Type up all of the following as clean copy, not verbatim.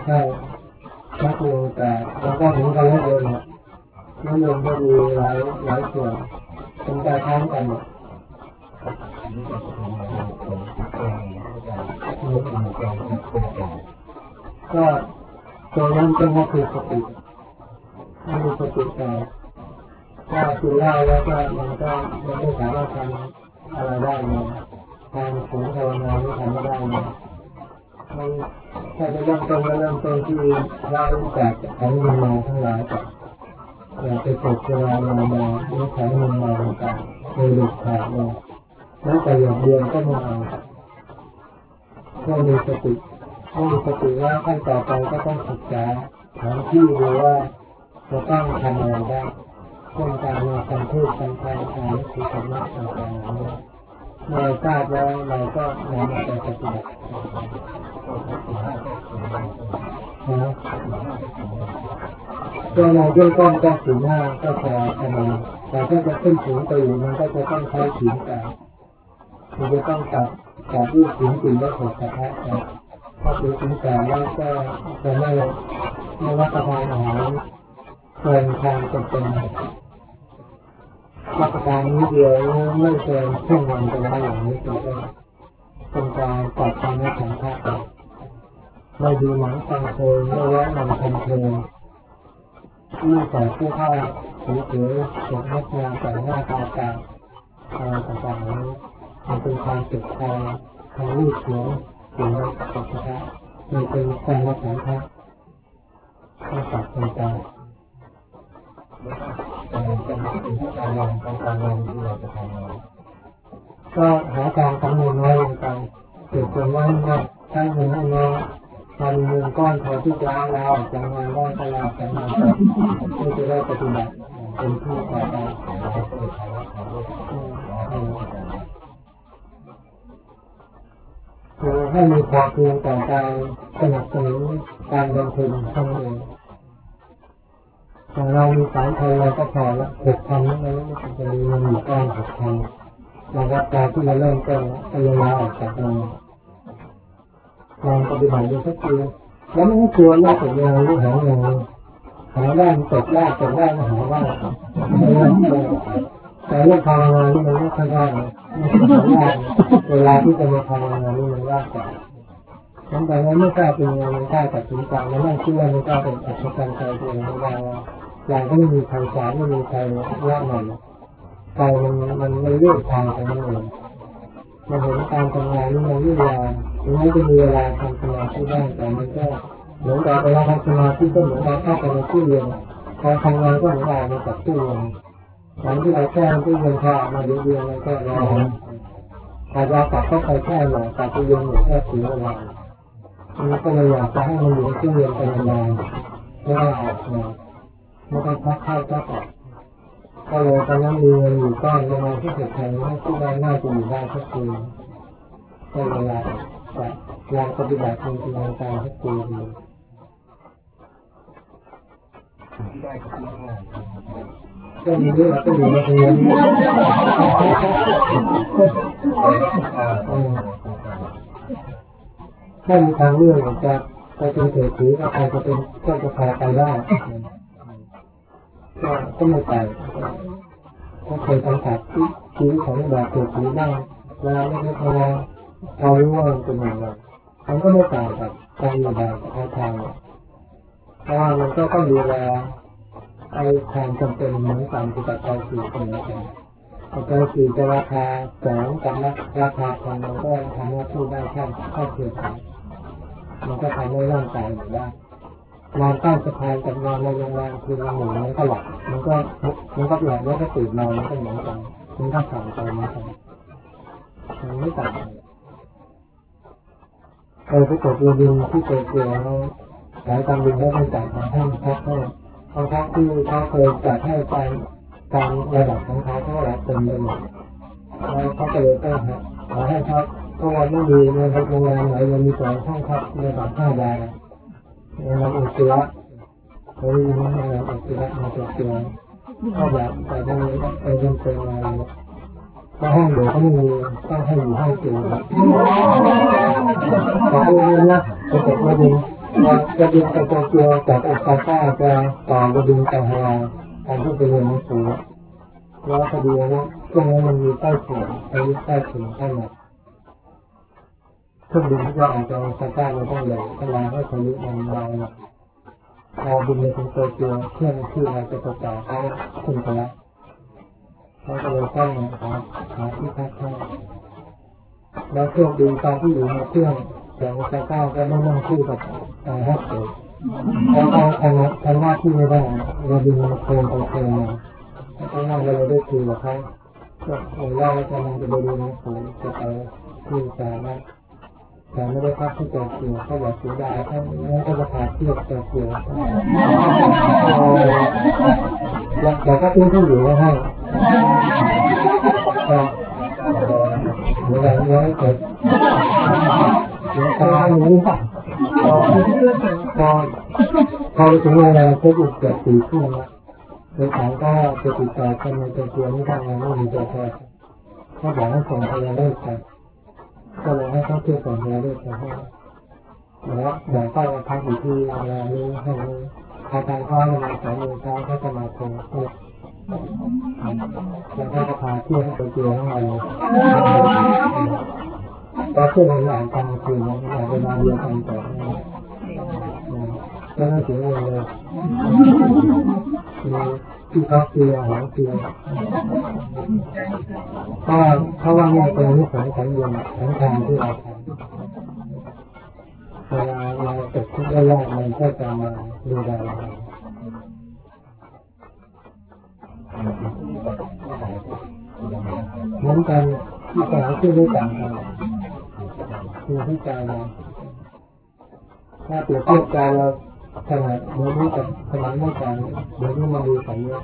ช่นักลงแต่แล้วก็ถึงกันแล้วเองน้ำลมก็มีหลายส่วนเป็นการค้างกันก็ตัวนั้นก็คือสติถ้ามีสติแต่ถ้ากินเหล้าแล้วก็มันไม่สามารถทำอะไรได้เลยการฝึกภาวนาไม่ทำไม่ได้เลยมันถ้าจะเริ่มต้นที่เรารู้จักของมันมาทั้งหลายอย่าไปตกเวลามาหรือของมันมาต่างๆโดยเด็ดขาดเลยแล้วแต่อย่างเดียวก็ไม่เอาก็มีสติแล้วขั้นต่อไปก็ต้องศึกษาถามที่ดูว่าจะต้องทำอะไรได้เช่นการมาทำพูดทำการอ่านคือธรรมะต่างๆเมื่อทราบแล้วเราก็นำมาปฏิบัติตัวเราเบื้องต้นก็ศีลห้าก็พอทำงานแต่ถ้าจะขึ้นถึงไปอยู่มันก็จะต้องใช้ศีลแปดมันจะต้องตัดรูปศีล4และ6สัพพะกันถ้าศีล8แล้วก็จะไม่รับประทานอาหารเกินความจำเป็นรับประทานนิดเดียวไม่เกินครึ่งวันไปแล้วอย่างนี้เป็นการตัดความไม่ฉันทะไม่ดูหนังฟังเพลงไม่แวะนำทำเพลงที่ใส่เสื้อผ้าสวยๆสดงดงามแต่งหน้าตาตาอะไรต่างๆนี้มันเป็นความเจ็บใจทางรูปเสียงสิ่งนั้นสัพพะมันเป็นความไม่ฉันทะต้องตัดเป็นการก็หาการกำหนดน้อยลงไปเกิดเป็นว่าใช้เงินให้น้อยมันเงินก้อนพอที่จะเราจากงานได้ก็เราจากงานเพื่อจะได้ปฏิบัติเป็นผู้ต่อไปคือให้มีความเพียรต่อการสนับสนุนการลงทุนทั้งเองแต่เรามีสายไทยเราก็พอละ6,000นั่นเองไม่ต้องจะมีเงินอยู่ก้อน6,000เรารับการที่จะเริ่มต้นก็เลยลาออกจากงานลองปฏิบัติดูสักทีแล้วไม่กลัวว่าจะงานหรือหาได้ตกได้มาหาได้แต่เรื่องภาวนานี่มันไม่ค่อยได้เวลาที่จะมาภาวนานี่มันยากจังนั้นแต่ว่าไม่กล้าเป็นงานไม่กล้าตัดสินใจแล้วไม่เชื่อไม่กล้าเป็นอัศจรรย์ใจตัวเองไม่ได้ว่าอย่างก็ไม่มีใครสอนไม่มีใครว่าหน่อยใจมันไม่เลือกทางของมันเองมันเห็นการทำงานนี่มันยุ่งยากถึงแม้จะมีเวลาทำสมาธิได้แต่มันก็เหมือนกับเวลาทำสมาธิก็เหมือนกับเข้าไปในตู้เย็นการทำงานก็เหมือนกับในกับตู้เย็นหลังที่เราแช่ตู้เย็นแช่มาเดือนแล้วก็เราอาจจะตัดเข้าไปแช่หน่อยตัดตู้เย็นหน่อยแค่ถึงเวลามันก็เลยอยากจะให้มันอยู่ในตู้เย็นไปนานๆไม่ได้ออกมาไม่ได้พักเข้าพักออกก็เลยตอนนั้นมีเงินอยู่ก้อนประมาณที่7,000ให้ที่ได้น่าจะอยู่ได้สักปีก็เวลาลองปฏิบัติจริงๆการสักปีดีก็มีเรื่องก็อยู่ในเรื่องถ้ามีทางเรื่องจะเป็นเศรษฐีก็ใครจะเป็นก็จะพาไปได้ก็ไม่ไปก็เคยสัมผัสชีวิตของแบบเศรษฐีบ้างแล้วไม่พอเรารู้ว่ามันเป็นอย่างไรมันก็ไม่ต่างกับการอยู่แบบทางเพราะว่ามันก็ต้องดูแลไอ้ความจำเป็นเหมือนกันที่ปัจจัยสี่คนนี้กันปัจจัยสี่จะราคา2กับราคาของมันก็ทำหน้าที่ได้แค่เพียงพอมันก็ทำให้ร่างกายอยู่ได้นอนใต้สะพานกับนอนในโรงแรมคืนละ1,000มันก็หลับมันก็หลับแล้วก็ตื่นนอนมันก็เหมือนกันมันก็สั่งไปเหมือนกันมันไม่ต่างไปกดเรือบินที่โตเกียวแล้วสายการบินได้ต้องจ่ายของท่านพักเท่าของพักที่เขาเคยจ่ายให้ตามระดับของเขาเท่าไหร่เต็มไปหมดแล้วเขาก็เลยต้องขอให้พักเพราะว่าไม่มีในโรงแรมไหนมันมี2ห้องพักระดับ5 ดาวโรงแรมอุตระเขาเรียกว่าโรงแรมอุตระมาโตเกียวก็แบบแต่ตรงนี้ไปเป็นอะไรก็ห้องเดียวก็ไม่มีต้องให้อยู่ห้องเดียวแต่ก็เลยนะไปตกมาดีจะดึงไปโตเกียวจากโอซาก้าจะต่อจะดึงไปฮาวายการที่ไปเรียนหนังสือแล้วพอดีนะช่วงนั้นมันมีใต้ฝุ่นพายุใต้ฝุ่นเข้ามาเครื่องบินที่จะออกจากโอซาก้ามันต้องเลยเวลาให้พายุมันมาพอบินไปถึงโตเกียวเครื่องที่เราจะประกาศเขาขึ้นไปแล้วเขาก็เลยตั้งหาที่พักให้แล้วเครื่องบินตอนที่อยู่ในเครื่องจากโอซาก้าก็ไม่นั่งคู่กับฮัตเตอร์แล้วก็ทำหน้าที่ไม่ได้เราบินโคลนไปโคลนมาเพราะว่าเราได้คุยกับเขาก็เรากำลังจะไปดูหนังสือจะไปที่สาระแต่ไม่ได้พักที่โตเกียวก็อยากเสียดายถ้างั้นก็จะพาเที่ยวโตเกียวแต่ก็ทิ้งที่อยู่ไว้ให้เวลาเนี้ยเกิดเดี๋ยวตายนี้พอถึงเวลาก็อีกเกือบ4 ทุ่มแล้วโดยสารก็จะติดต่อกันในโตเกียวนี่ทางงานไม่มีตัวแทนเขาบอกให้ส่งพยาเลิกไปก็เลยให้เขาเที่ยวส่งพยาเลิกไปให้แล้วเดี๋ยวก็พักอยู่ที่โรงแรมนี้ให้ทางการเขาจะมา2 โมงเช้าเขาจะมาโทรแล้วก็จะพาเที่ยวให้โตเกียวทั้งวันแต่เพื่อนเราอ่านตามคืนนะอ่านเวลาเดียวกันต่อก็น่าเสียเงินเลยที่พักเสียหาเสียเพราะว่าเนี่ยเป็นนิสัยของเดือนทั้งทางที่เราทำเวลาเราตกทุกข์ได้ยากมันก็จะมาดูแลเราเหมือนกันที่สาวที่รู้ต่างกันคือที่ใจเราถ้าเปรียบเทียบใจเราขนาดเมื่อนี้กับขนาดไม่ต่างเดี๋ยวนี้มันดูกันเยอะ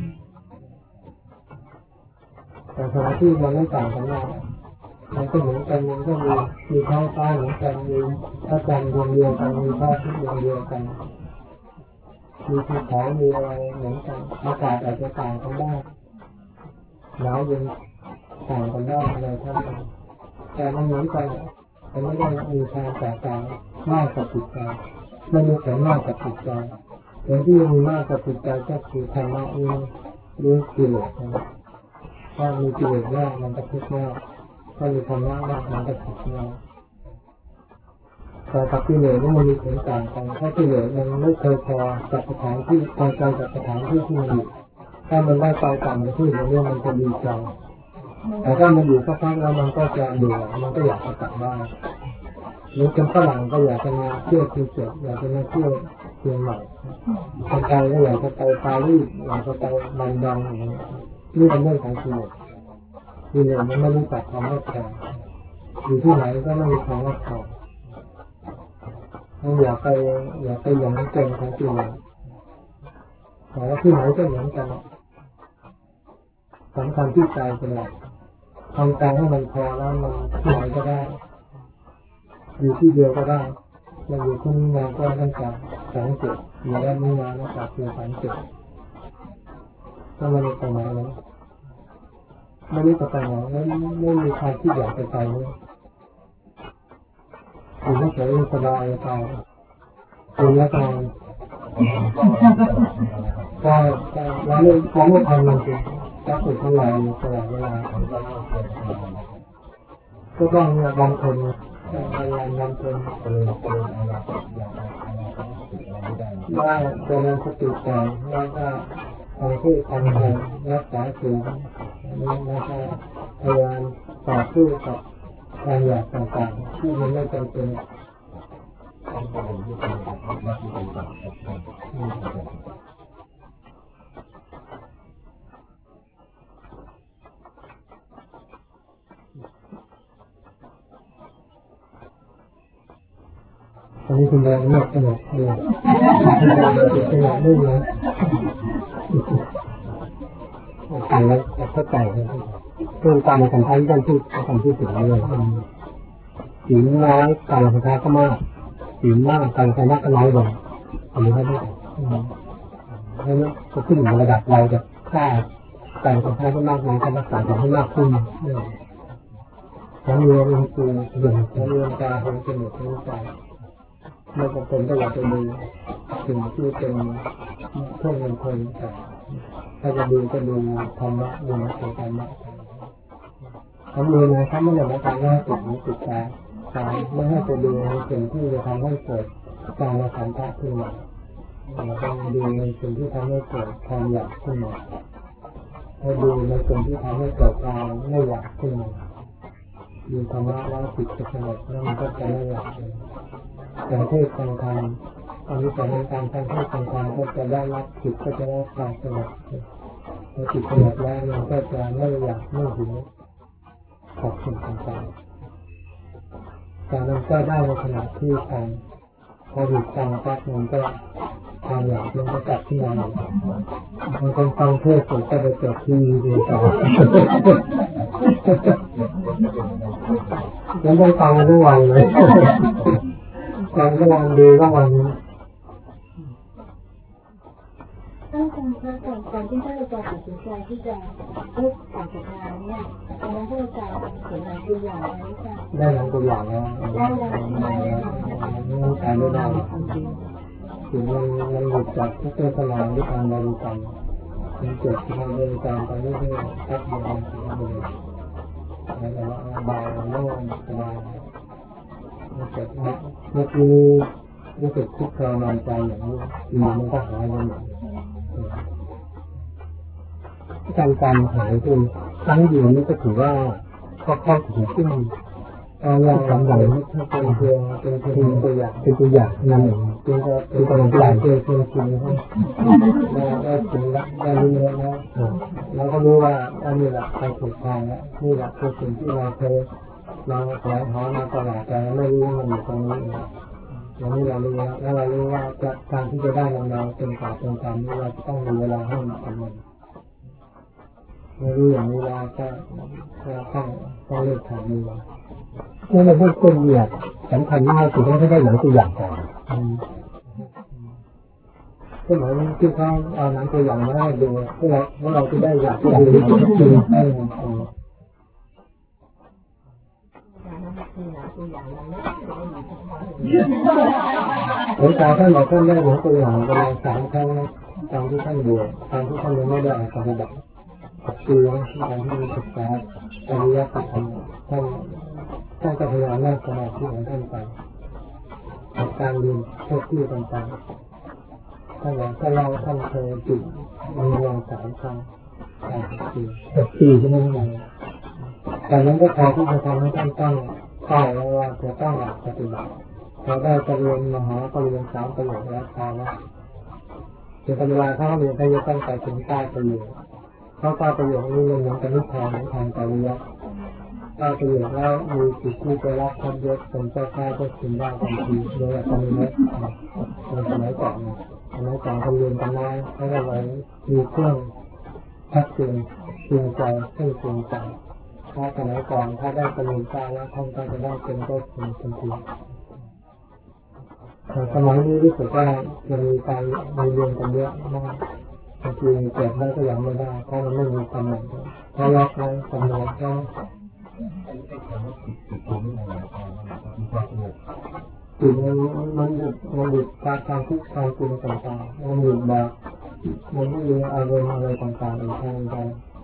แต่ขณะที่มันไม่ต่างกันมากมันก็เหมือนกันมันก็มีท้องฟ้าเหมือนกันมีพระจันทร์ดวงเดียวกันมีพระอาทิตย์ดวงเดียวกันมีภูเขามีอะไรเหมือนกันอากาศอาจจะต่างกันได้หนาวเย็นต่างกันได้อะไรทั้งนั้นแต่มันเหมือนกันแต่ไม่ได้มีความแตกต่างมากกับจิตใจไม่มีแต่มากกับจิตใจแต่ที่มีมากกับจิตใจก็คือธรรมะนี้หรือกิเลสถ้ามีกิเลสมากมันก็ทุกข์มากถ้ามีธรรมะมากมันก็ทุกข์มากแต่กับกิเลสมันมีผลต่างกันถ้ากิเลสมันไม่เคยพอกับสถานที่พอใจกับสถานที่ที่มันอยู่ถ้ามันได้ไปต่างประเทศอย่างนี้มันจะดีใจแต่ถ้ามันอยู่สักพักแล้วมันก็จะเบื่อมันก็อยากจะกลับบ้านหรือคนฝรั่งก็อยากจะมาเที่ยวภูเก็ตอยากจะมาเที่ยวเชียงใหม่คนไทยก็อยากจะไปปารีสอยากจะไปลอนดอนอย่างนี้นี่เป็นเรื่องของกิเลสมันไม่รู้จักความรับผิดอยู่ที่ไหนก็ไม่มีความรับผิดมันอยากไปอย่างนี้เกินของกิเลสแต่ว่าที่ไหนก็เหมือนกันสำคัญที่ใจเป็นหลักทำใจให้มันพอแล้วมันที่ไหนก็ได้อยู่ที่เดียวก็ได้เราอยู่ที่นี่มาก็ตั้งแต่37อยู่ด้านนี้มาตั้งแต่ปี37ก็ไม่ได้ไปไหนแล้วไม่ได้ไปไหนไม่มีใครที่อยากไปเลยอยู่ที่เฉยสบายใจอยู่แล้วกันก็แล้วไม่ทำมันจริงก็ฝึกทั้งหลายตลอดเวลาก็ต้องบางคนบางคนว่าจะเรียนสติแต่ว่าก็ทำที่ทำงานรักษาศีลนะคะพยายามต่อสู้กับการอยากต่างๆที่มันไม่จำเป็นอันนี้คุณแดงเลือกขนาดนี้ขนาดนี้นะโอเคแล้วเข้าใจครับเรื่องการสัมพันธ์กันที่ถึงเลยศีลน้อยการสัมพันธ์ก็มากศีลมากการสัมพันธ์ก็น้อยลงอันนี้ก็ได้แล้วก็ขึ้นอยู่ระดับเราจะค่าการสัมพันธ์ก็มากน้อยการรักษาให้มากขึ้นทั้งเรื่องคืออย่างทั้งเรื่องการทั้งจมูกทั้งใจไม่จำเป็นก็อยากจะดูสิ่งที่เป็นพวกมงคลแต่ถ้าจะดูก็ดูธรรมะดูหนังสือธรรมะทำเลยนะถ้าไม่ได้รับการแก้ติดหูติดตาไม่ให้ไปดูในสิ่งที่จะทำให้เกิดการละสันตะขึ้นมาเราต้องดูในสิ่งที่ทำให้เกิดความอยากขึ้นมาให้ดูในสิ่งที่ทำให้เกิดความไม่อยากขึ้นมาดูธรรมะแล้วจิตจะสงบแล้วมันก็จะไม่อยากการเทศน์การทำอันนี้การเทศน์การทำก็จะได้รับจิตก็จะได้ความสงบพอจิตสงบแล้วมันก็จะไม่อยากไม่หิวขอบคุณต่างๆแต่มันก็ได้ในขณะที่ทำพอหยุดฟังแป๊บนึงก็ความอยากมันก็กลับขึ้นมามันเป็นฟังเทศน์ก็ไปเกิดที่ดีต่อแล้วได้ฟังทุกวันเลยฟังทุกวันดีก็วันนี้ท่านอาจารย์คะก่อนที่ท่านอาจารย์ตัดสินใจที่จะเลิกการศึกษาเนี่ยตอนนั้นท่านอาจารย์เขียนหนังตัวอย่างไว้ค่ะได้หนังตัวอย่างแล้วได้ไม่ใช้ไม่ได้ถึงมันหลุดจากทุกเทศนาด้วยการบริกรรมมันเกิดการบริกรรมไปเรื่อยๆแป๊บเดียวมันถึงจะเลยแล้วก็เบาโล่งสบายมันเกิดเมื่อกี้รู้สึกทุกข์ทรมานใจอย่างนี้มันก็หายไปหมดการหายคือตั้งอยู่นี่ก็ถือว่าเข้าถึงซึ่งเราทำอย่างนี้เป็นเพียงตัวอย่างนั่นเองเป็นกำลังใจเพื่อคุณได้ถึงได้รู้แล้วเราก็รู้ว่าอันนี้แหละไปถูกทางแล้วนี่แหละคือสิ่งที่เราเคยเราแสวงหามาตลอดแต่ไม่รู้มันอยู่ตรงนี้อย่างนี้เรารู้แล้วเรารู้ว่าการที่จะได้เราเป็นการเป็นการนี้เราจะต้องมีเวลาให้มันไม่รู้อย่างนี้แล้วก็ต้องเลือกทางนี้นี่เราพูดคนเนี่ยสำคัญมากคือต้องให้ได้หนังตัวอย่างก่อนก็เหมือนที่เขาเอาหนังตัวอย่างมาให้ดูเพื่อเราจะได้อยากดูจริงหลวงตาท่านบอกท่านได้หนังตัวอย่างประมาณ3 ครั้งตอนที่ท่านบวชตอนที่ท่านยังไม่ได้ปฏิบัติคือการที่มีศึกษาอริยสัจท่านก็พยายามนั่งสมาธิของท่านไปการเรียนพวกที่ต่างๆท่านเคยจิตมีวง3 ครั้ง4ใช่ไหมครับแต่นั้นก็พอที่จะทำให้ท่านตั้งเป้าไว้ว่าจะต้องปฏิบัติพอได้ประเรียนมหาประเรียน3 ประโยคแล้วว่าถึงเวลาเขาเรียนก็จะต้องไปถึง9 ประโยคเพราะ9 ประโยคนี้ยังเหมือนกับนิทานของทางปริยัติ9 ประโยคแล้วมีจิตที่จะรับความยศเป็นเจ้าข้าก็ถึงได้ทันทีโดยอัตโนมัติในสมัยก่อนเขาเรียนกันน้อยแล้วก็เลยมีเครื่องชักจูงใจให้จูงใจถ้าสมัยก่อนถ้าได้ประโยชน์แล้วท่านก็จะได้เป็นก็ถึงทันทีสมัยนี้รู้สึกว่าจะมีการเรียนกันเยอะมากบางทีเกิดได้ก็ยังไม่ได้เพราะมันไม่มีกำหนดถ้าล็อกแล้วกำหนดก็จิตมันหยุดการทุกข์การปรุงต่างๆมันหยุดแบบมันไม่มีอารมณ์อะไรต่างๆอีกทางใด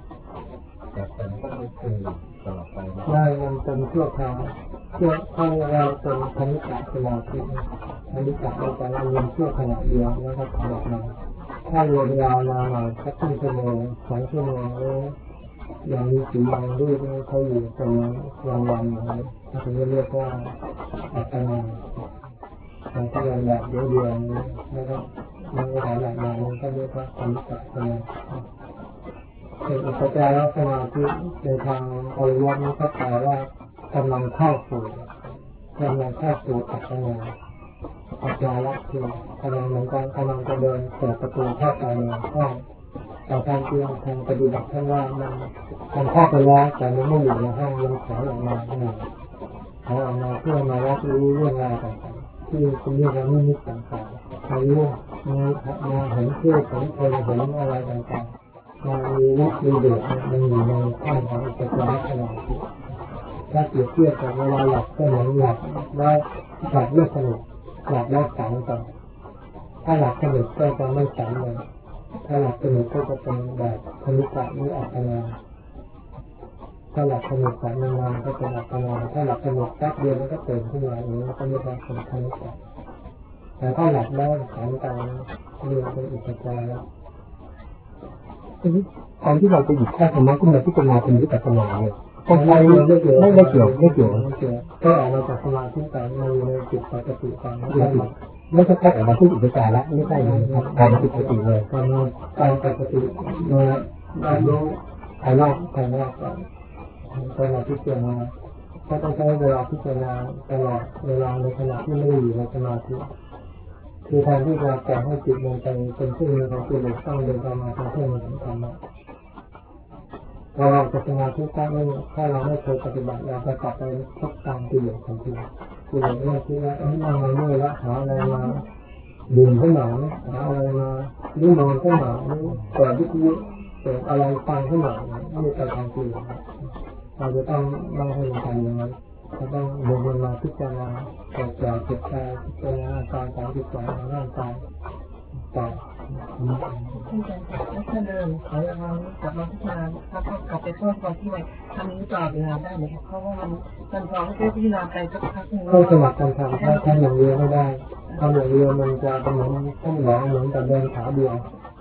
ได้มันเป็นชั่วคราวถ้าเราเป็นคณิกะสมาธิคณิกะเราจะเรียนชั่วขณะเดียวแล้วก็ถอดมาถ้าเรียนยาวนานหน่อยสัก1 ชั่วโมง2 ชั่วโมงแล้วอย่างมีสีบางรูปเขาอยู่ตรงวันนะเขาถึงเรียกว่าอัตตาแต่ถ้าเราอยากเดียวแล้วก็มันก็หลายอย่างมันก็เรียกว่าคณิกะสมาธิเป็นอุปจารสมาธิในทางปริยัตินี้ก็แปลว่ากำลังเข้าสู่อัตตาปัจจาระคือกำลังเหมือนกันกำลังจะเดินเปิดประตูเข้าไปในห้องแต่ทางเพียงทางปฏิบัติท่านว่ามันเข้าไปแล้วแต่มันไม่อยู่ในห้องยังถอยออกมาเพื่อมารับรู้เรื่องราวต่างๆที่เป็นเรื่องราวนิมิตต่างๆมารู้มาเห็นเพื่อเห็นคนเห็นอะไรต่างๆมามีฤทธิ์มีเดชมันอยู่ในขั้นของอุปจารสมาธิถ้าเปรียบเทียบกับเวลาหลับก็เหมือนหลับแล้วหลับเลือดสนุกหลับแล้วฝันต่อถ้าหลับสนิทก็จะไม่ฝันเลยถ้าหลับสนิทก็จะเป็นแบบคณิกะหรืออัปปนาถ้าหลับสนิทฝันนานๆก็เป็นอัปปนาถ้าหลับสนิทแป๊บเดียวแล้วก็ตื่นขึ้นมาอย่างนี้ก็เรียกว่าเป็นคณิกะแต่ถ้าหลับแล้วฝันต่อเรียกเป็นอุปจารแล้วการที่เราจะหยุดแค่ธรรมะขึ้นมาพิจารณาเป็นวิปัสสนาเนี่ยก็ไม่เกี่ยวก็ออกมาจากสมาธิแต่ในจิตปกติการไม่ใช่แค่ออกมาที่อุปจาระไม่ใช่ครับการปกติเลยการปกติมาได้รู้ภายนอกก่อนเวลาพิจารณาก็ต้องใช้เวลาพิจารณาตลอดเวลาในขณะที่ไม่อยู่ในสมาธิคือแทนที่จะปล่อยให้จิตมันเป็นเครื่องมือของกิเลสต้องเดินมาทางเครื่องมือของธรรมะเราจะสมาธิถ้าเราไม่เคยปฏิบัติเราจะกลับไปพบตามกิเลสทันทีกิเลสเนี่ยที่ว่านั่งเมื่อยแล้วหาอะไรมาดื่มก็หนาวหาอะไรมาหรือนอนก็หนาวเปิดวิทยุเปิดอะไรฟังก็หนาวนี่เป็นทางกิเลสเราจะต้องให้มันทำอย่างนั้นเราต้องลงมาพิจารณาเกิดจากจิตใจพิจารณาการ32ในร่างกายต่อที่จะถ้าเดินขออย่างนั้นกลับมาพิจารณาถ้าก็กลับไปโทษก่อนที่ไหนทำนี้ต่อเวลาได้ไหมครับเพราะว่ามันพอที่พิจารณาไปสักพักนึงก็สมัครการทำถ้าทำอย่างเดียวไม่ได้ทำอย่างเดียวมันจะเป็นเหมือนต้องหลงเหมือนกับเดินขาเดียว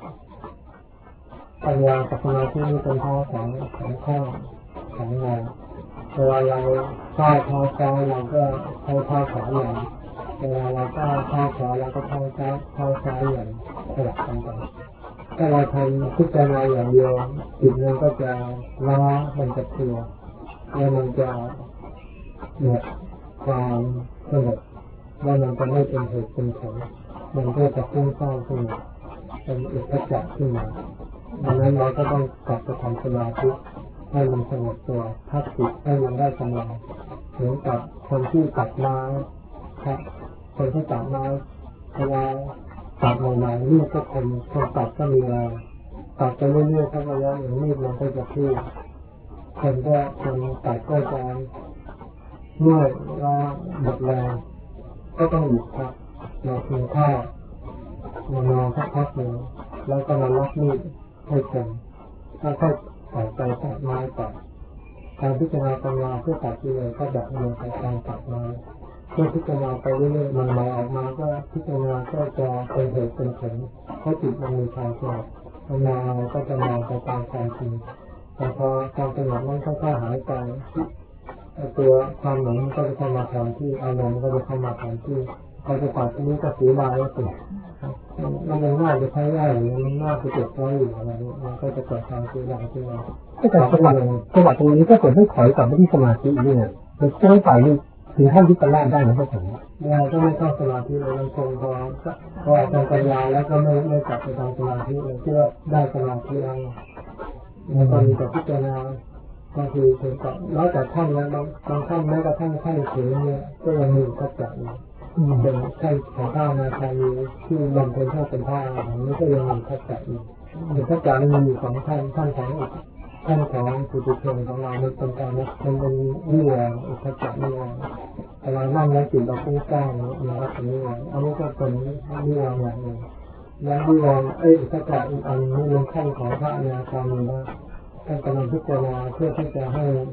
ปัญญากับสมาธินี่เป็นท่าของข้างของงานเวลาเราท่าเท้าซ้ายเราก็เท้าขวาอย่างเวลาเราท่าขวาเราก็เท้าซ้ายอย่างสลับกันไปถ้าเราทำพิจารณาอย่างเดียวจิตมันก็จะล้ามันจะเพลียแล้วมันจะหมดความสงบแล้วมันจะไม่เป็นเหตุเป็นผลมันก็จะฟุ้งซ่านขึ้นมาเป็นอุทธัจจะขึ้นมาดังนั้นเราก็ต้องกลับไปทำสมาธิให้มันสงบตัวพักจิตให้มันได้กำลังเหมือนกับคนที่ตัดไม้ครับคนที่ตัดไม้เวลาตัดใหม่ๆนี่ก็คนตัดก็มีแรงตัดไปเรื่อยๆถ้าระยะอย่างนี้มันก็จะพื้นคนตัดก็จะเมื่อยล้าหมดแรงก็ต้องหยุดครับเราเพียงแค่นอนสักพักหนึ่งแล้วก็มาล็อกมีดให้เต็มแล้วก็ตัดไปตัดไม้ตัดการพิจารณาปัญญาเพื่อตัดกิเลสก็แบบเดียวกับการตัดไม้เมื่อพิจารณาไปเรื่อยๆมันใหม่ออกมาก็พิจารณาก็จะเป็นเหตุเป็นผลเพราะจิตมันมีความสงบมองก็จะมองไปตามความจริงแต่พอความสงบนั้นค่อยๆหายไปตัวความหลงก็จะเข้ามาแทนที่อารมณ์ก็จะเข้ามาแทนที่พอจะตัดที่นี้ก็สีลายแล้วสิมันยังน่าจะใช้ได้หรือมันน่าจะเก็บไว้อยู่อะไรนี้มันก็จะเกิดการสีลายขึ้นมาแต่จังหวะตรงนี้ก็เกิดให้ถอยกลับไปที่สมาธินี่เนี่ยมันจะไม่ไปนี่ถึงขั้นที่จะลาดได้หรือไม่ถึงเราก็ไม่เข้าสมาธิเลยมันคงพอทำปัญญาแล้วก็ไม่กลับไปทำสมาธิเลยเพื่อได้สมาธิแล้วมันก็มีแต่พิจารณาบางทีถึงกับแล้วแต่ท่านแล้วบางท่านแม้กระทั่งท่านถือเนี่ยก็ยังมีทักษะอยู่เป็นท่านของท่านนาคามีที่บำเพ็ญท่าเป็นท่าของนี้ก็ยังมีทักษะอยู่แต่ทักษะนี้มันอยู่ของท่านของปุถุชนของเราในเป็นการนั้นมันเป็นวิแววทักษะวิแววแต่เรานั่งแล้วจิตเราฟุ้งซ่านนะครับอันนี้อันนี้ก็เป็นวิแววอย่างหนึ่งแล้ววิแววทักษะอีกอันนี้เป็นขั้นของพระอนาคามีว่าท่านกำลังพิจารณาเพื่อที่จะ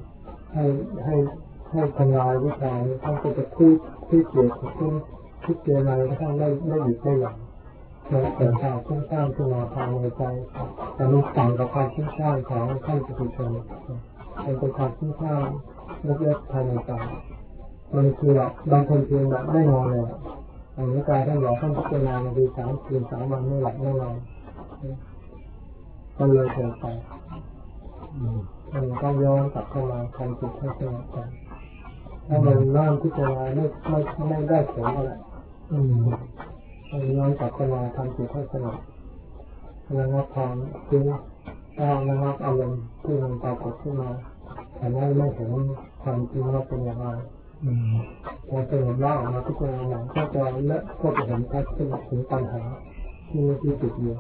ให้ทำลายวิชาท่านก็จะที่เกี่ยวกับที่เจริญก็ท่านไม่หยุดไม่หย่อนเกิดความฟุ้งซ่านขึ้นมาภายในใจแต่มันต่างกับความฟุ้งซ่านของท่านปุถุชนเป็นความฟุ้งซ่านเล็กๆภายในใจมันคือบางคนเพียงแบบไม่นอนเลยอย่างนี้กายท่านบอกท่านพิจารณาในปี3 คืน 3 วันไม่หลับไม่นอนก็เลยเกิดไปมันก็ย้อนกลับเข้ามาทำจิตให้สงบกันถ้ามันนั่งพิจารณาไม่ได้ผลอะไรมันย้อนกลับเข้ามาทำจิตให้สงบระงับความคิดระงับอารมณ์ที่มันปรากฏขึ้นมาแต่ไม่เห็นความจริงว่าเป็นอย่างไรพอสงบแล้วออกมาพิจารณาหนังก็จะเห็นชัดขึ้นถึงปัญหาที่ติดอยู่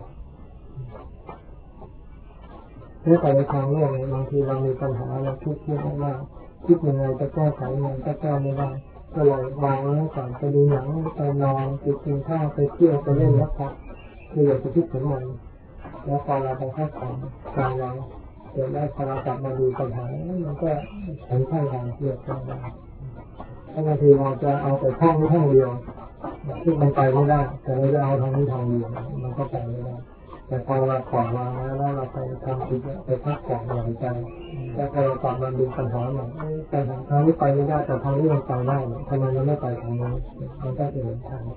เมื่อไปในทางโลกบางทีเรามีปัญหาเราคิดมากคิดยังไงจะแก้ไขยังไงก็แก้ไม่ได้ก็เลยวางแล้วก่อนไปดูหนังไปนอนไปกินข้าวไปเที่ยวไปเล่นแล้วครับคืออยากจะคิดถึงมันแล้วพอเราไปพักผ่อนกลางวันเดี๋ยวได้พอเรากลับมาดูปัญหามันก็ถึงขั้นการเทียบกันได้ถ้าบางทีเราจะเอาแต่ท่องเดียวซึ่งมันไปไม่ได้แต่เราจะเอาทางนี้ทางเดียวมันก็ไปไม่ได้แต่พอเราปล่อยวางแล้วเราไปทำอีกไปพักผ่อนหย่อนใจแต่พอเรากลับมาดูปัญหาใหม่แต่ทางนี้ไปไม่ได้แต่ทางนี้มันไปได้ทำไมมันไม่ไปทางนี้มันก็จะเห็นทางไป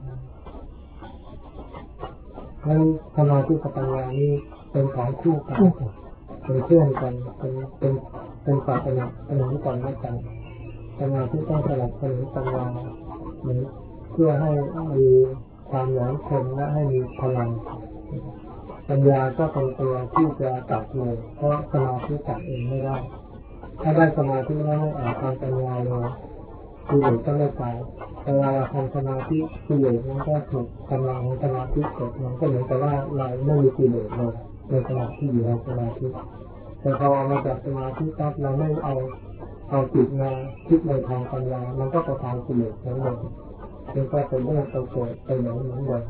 งั้นสมาธิกับปัญญานี่เป็นของคู่กันเป็นเพื่อนกันเป็นฝ่ายสนับสนุนกันและกันสมาธิต้องสนับสนุนปัญญาเหมือนเพื่อให้มีความหลงคงและให้มีพลังปัญญาก็เป็นตัวที่จะตัดเลยเพราะสมาธิตัดเองไม่ได้ถ้าได้สมาธิแล้วไม่อาจทำปัญญาเลยกิเลสก็ไม่ตายเวลาเราทำสมาธิกิเลสมันก็ถูกกำลังของสมาธิกดมันก็เหมือนกับว่าเราไม่มีกิเลสเลยในขณะที่อยู่ในสมาธิแต่พอเอามาจากสมาธิปั๊บเราไม่เอาจิตมาคิดในทางปัญญามันก็ไปทางกิเลสทั้งหมดมันก็ไปเลื่อนไปเกิดไปหลงเหมือนเดิม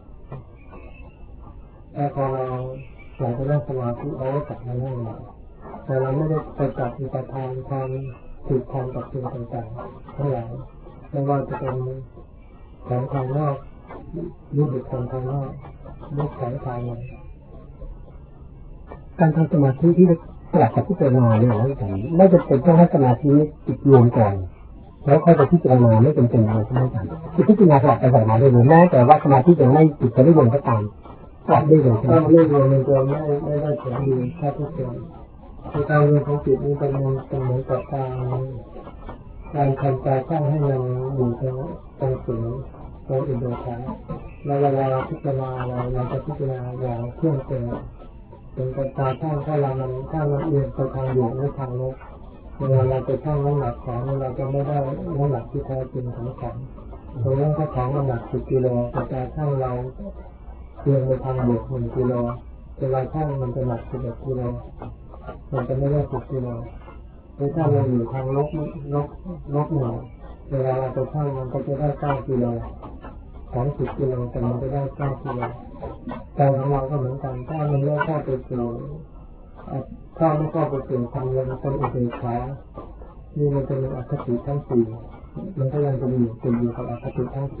แต่พอเราอยากจะได้สมาธิเอาไว้จับมานั่งแต่เราไม่ได้ไปจับอุปทานทางถูกความกับสิ่งต่างๆทั้งหลายไม่ว่าจะเป็นของภายนอกหรือบุคคลภายนอกหรือของภายในการทำสมาธิที่สลับกับพิจารณาเนี่ยนะไม่จำเป็นต้องให้สมาธิจิตรวมก่อนแล้วค่อยไปพิจารณาไม่จำเป็นเลยใช่ไหมครับคือพิจารณาสลับไปสลับมาได้เลยแม้แต่ว่าสมาธิยังไม่จิตจะได้รวมก็ตามสลับได้เลยใช่ไหมถ้าไม่รวมมันจะไม่ได้ผลดีถ้าทุกคนในการรวมของจิตนี้เป็นเหมือนกับการทำใจตั้งให้มันอยู่ตรงศูนย์ตรงอุโบสถแล้วเวลาพิจารณาเราจะพิจารณาอย่างเครื่องเป็นกระจายถ้าเราเอียงไปทางบวกหรือทางลบเวลาเราไปชั่งน้ำหนักของเราจะไม่ได้น้ำหนักที่แท้จริงของของตรงนั้นถ้าของน้ำหนัก10 กิโลแต่การชั่งเราเอียงไปทางบวก1 กิโลเวลาชั่งมันจะหนัก11 กิโลมันจะไม่ได้10 กิโลแต่ถ้าเราอยู่ทางลบ1เวลาเราไปชั่งมันก็จะได้9 กิโลของ10 กิโลแต่มันจะได้9 กิโลแต่ของเราก็เหมือนกันถ้ามันไม่เข้าไปสู่ถ้าไม่เข้าไปสู่ทำยังเป็นอุเบกขานี่มันจะมีอคติทั้ง4มันก็ยังจะมีติดอยู่กับอคติทั้ง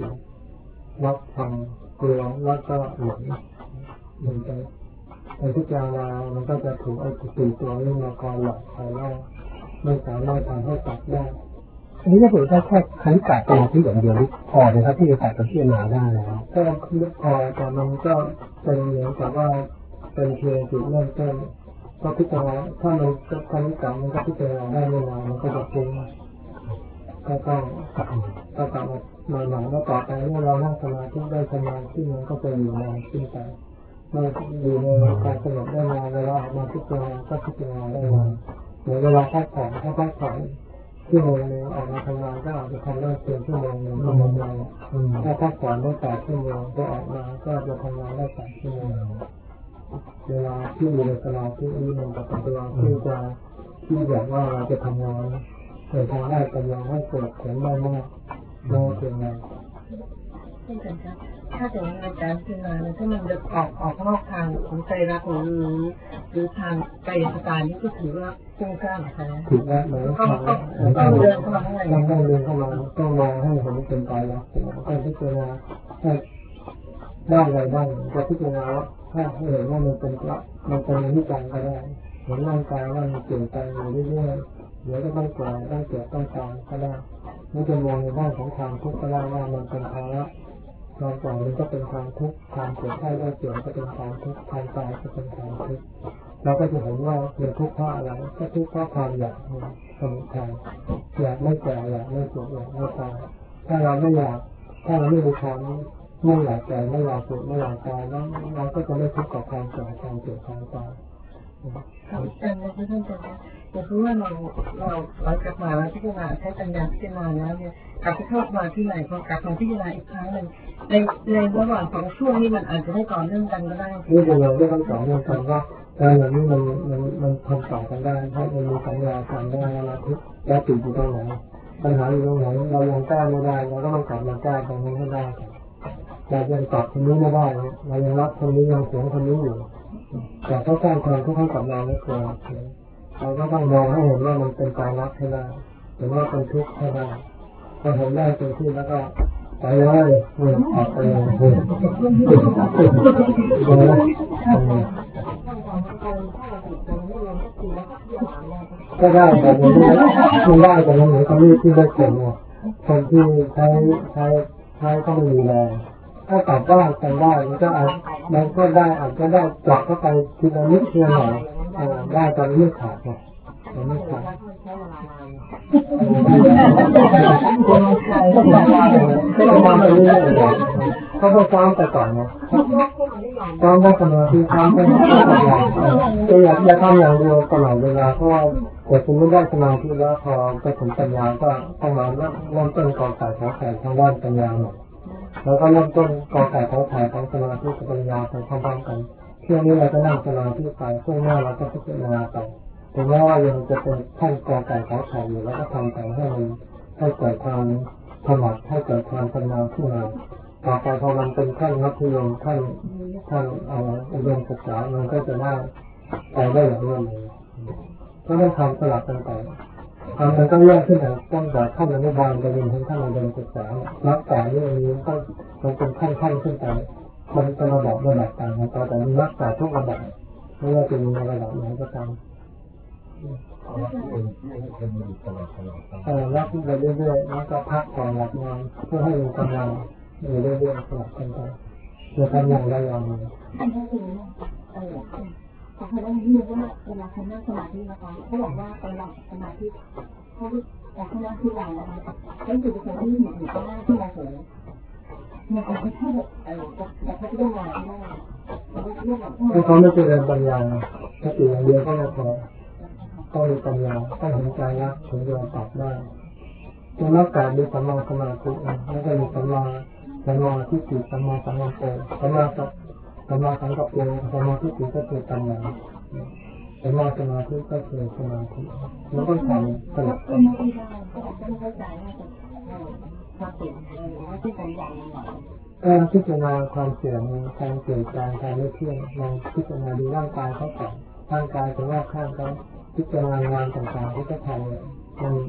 4รักทางกลัวแล้วก็หลงมันจะในทุกอย่างมันก็จะถูกไอ้ติดตัวนี้มาคอยหลอกคอยล่อไม่สามารถทำให้ตัดได้อันนี้ถ้าเกิดได้แค่คณิกะสมาธิอย่างเดียวพอนะครับที่จะตัดกับพิจารณาได้แล้วก็พอแต่มันก็เป็นเหมือนกับว่าเป็นเพียงจุดเริ่มต้นก็พิจารณาถ้ามันคณิกะมันก็พิจารณาได้ไม่นานมันก็จะฟุ้งก็ต้องกลับมาหน่อยแล้วต่อไปเมื่อเรานั่งสมาธิได้สมาธิมันก็จะอยู่นานขึ้นไปเมื่ออยู่ในการสงบได้นานเวลาออกมาพิจารณาก็พิจารณาได้นานเหมือนเวลาพักผ่อนชั่วโมงนึงออกมาทำงานก็อาจจะทำได้เพียงชั่วโมงนึงชั่วโมงเดียวถ้าพักผ่อนได้8 ชั่วโมงก็ออกมาก็จะทำงานได้8 ชั่วโมงเวลาที่อยู่ในสมาธินี้มันจะเป็นตัวที่แบบว่าเราจะทำงานในทางได้กำลังให้เกิดผลได้มากน้อยเพียงไรถ้าถึงในการพิจารณาถ้ามันจะออกนอกทางของใจรักหรือทางใจสไตล์นี้ก็ถือว่าฟุ้งซ่านใช่ไหมถูกแล้วเหมือนต้องเดินเข้ามาต้องมองให้เห็นเป็นใจรักต้องพิจารณาให้ได้อะไรบ้างจะพิจารณาถ้าเห็นว่ามันเป็นนิจังก็ได้เห็นร่างกายว่ามันเปลี่ยนแปลงอยู่เรื่อยๆเดี๋ยวก็ต้องแก่ต้องเจ็บต้องตายก็ได้ไม่จะมองในด้านของความทุกข์ก็ได้ว่ามันเป็นภาระความปล่อยมันก็เป็นความทุกข์ความเจ็บไข้ได้เจ็บก็เป็นความทุกข์ความตายก็เป็นความทุกข์เราก็จะเห็นว่าเป็นทุกข์เพราะอะไรก็ทุกข์เพราะความอยากสมุทัยอยากไม่แก่อยากไม่เจ็บอยากไม่ตายถ้าเราไม่อยากถ้าเราไม่มีความไม่อยากแก่ไม่อยากเจ็บไม่อยากตายแล้วเราก็จะไม่ทุกข์กับความแก่ความเจ็บความตายแต่ในที่ท่านจะแต่เพราะว่าเราหลังจากมาพิจารณาใช้ปัญญาพิจารณาแล้วเนี่ยกลับไปเข้ามาที่ไหนพอกลับมาพิจารณาอีกครั้งหนึ่งในระหว่างของช่วงนี้มันอาจจะไม่ต่อเนื่องกันก็ได้นี่เป็นเราไม่ต้องต่อเนื่องกันว่าอย่างนี้มันทำต่อกันได้เพราะมันมีสัญญาการได้แล้วทุกแล้วติดอยู่ตรงไหนปัญหาอยู่ตรงไหนเรายังแก้ไม่ได้เราก็ต้องกลับมาแก้ตรงนี้ให้ได้เรายังตอบคนนี้ไม่ได้เรายังรักคนนี้ยังเสียงคนนี้อยู่แต่เขาสร้างความทุกข์ให้กับเราไม่เกินเราก็ต้องมองให้เห็นว่ามันเป็นการรักให้ได้หรือว่าเป็นทุกข์ให้ได้พอเห็นได้เต็มที่แล้วก็ไปเลยออกไปเลยก็ได้แต่มันได้แต่มันเหมือนกับที่ได้เขียนเนี่ยคนที่ใช้ก็ไม่มีแรงถ้าตัดได้กันได้มันก็อาจจะได้จับเข้าไปทีละนิดทีละหน่อยได้ตอนนี้ขาดไงตอนนี้ขาดก็ต้องมาไปเรื่อยๆเขาต้องซ้อมแต่ก่อนนะซ้อมได้สมาธิซ้อมได้ทุกอย่างก็อย่าทำอย่างเดียวตลอดเวลาเพราะว่าแต่คุณไม่ได้สมาธิแล้วพอไปถึงปัญญาก็ต้องมาเริ่มต้นกองสายขอไข่ทางด้านปัญญาหน่อยแล้วก็เริ่มต้นกองสายขอไข่ทางสมาธิกับปัญญาไปพร้อมๆกันเที่ยวนี้เราจะนั่งสมาธิไปช่วงหน้าเราก็พิจารณาไปถึงแม้ว่ายังจะเป็นขั้นกองสายขอไข่อยู่แล้วก็ทำแต่ให้มันให้เกิดความถนัดให้เกิดความชำนาญขึ้นมาต่อไปพอมันเป็นขั้นมัธยมขั้นอุดมศึกษามันก็จะได้ไปได้อย่างรวดเร็วก็ต้องทำสลับกันไปมันต้องแยกขึ้นตั้งแต่ขั้นอนุบาลไปจนถึงขั้นอุดมศึกษารักษาเรื่องนี้ต้องมันเป็นขั้นขึ้นไปมันเป็นระดับต่างกันแต่มีรักษาทุกระดับไม่ว่าจะมีระดับไหนก็ตามรับไปเรื่อยๆแล้วก็พักก่อนหลับงานเพื่อให้มีกำลังอยู่เรื่อยๆสลับกันไปจะทำอย่างไรอย่างหนึ่งแต่เขาได้ยินว่าเวลาเขานั่งสมาธินะคะเขาบอกว่าตอนหลับสมาธิเขาแต่เขานั่งที่หลังนะคะเขาอยู่ในคนที่อยู่ข้างหน้าที่เราเห็นเนี่ยเขาแค่แบบแต่เขาไม่ได้มองที่หน้าถ้าเขาไม่เจริญปัญญาถ้าติอย่างเดียวก็ไม่พอต้องมีปัญญาต้องเห็นใจรักถึงจะตัดได้จะรักการมีสัมมาสมาธิแล้วก็มีสัมมาทิฏฐิสัมมาสังกัปปะสัมมาสังกัปปะสัมมาทิฏฐิก็คือปัญญาสัมมาสมาธิก็คือสมาธิแล้วก็ทำสลับกันการพิจารณาความเสื่อมการเปลี่ยนแปลงการไม่เที่ยงลองพิจารณาดูร่างกายเขาก่อนร่างกายของว่าข้างเขาพิจารณางานต่างๆที่เขาทำมัน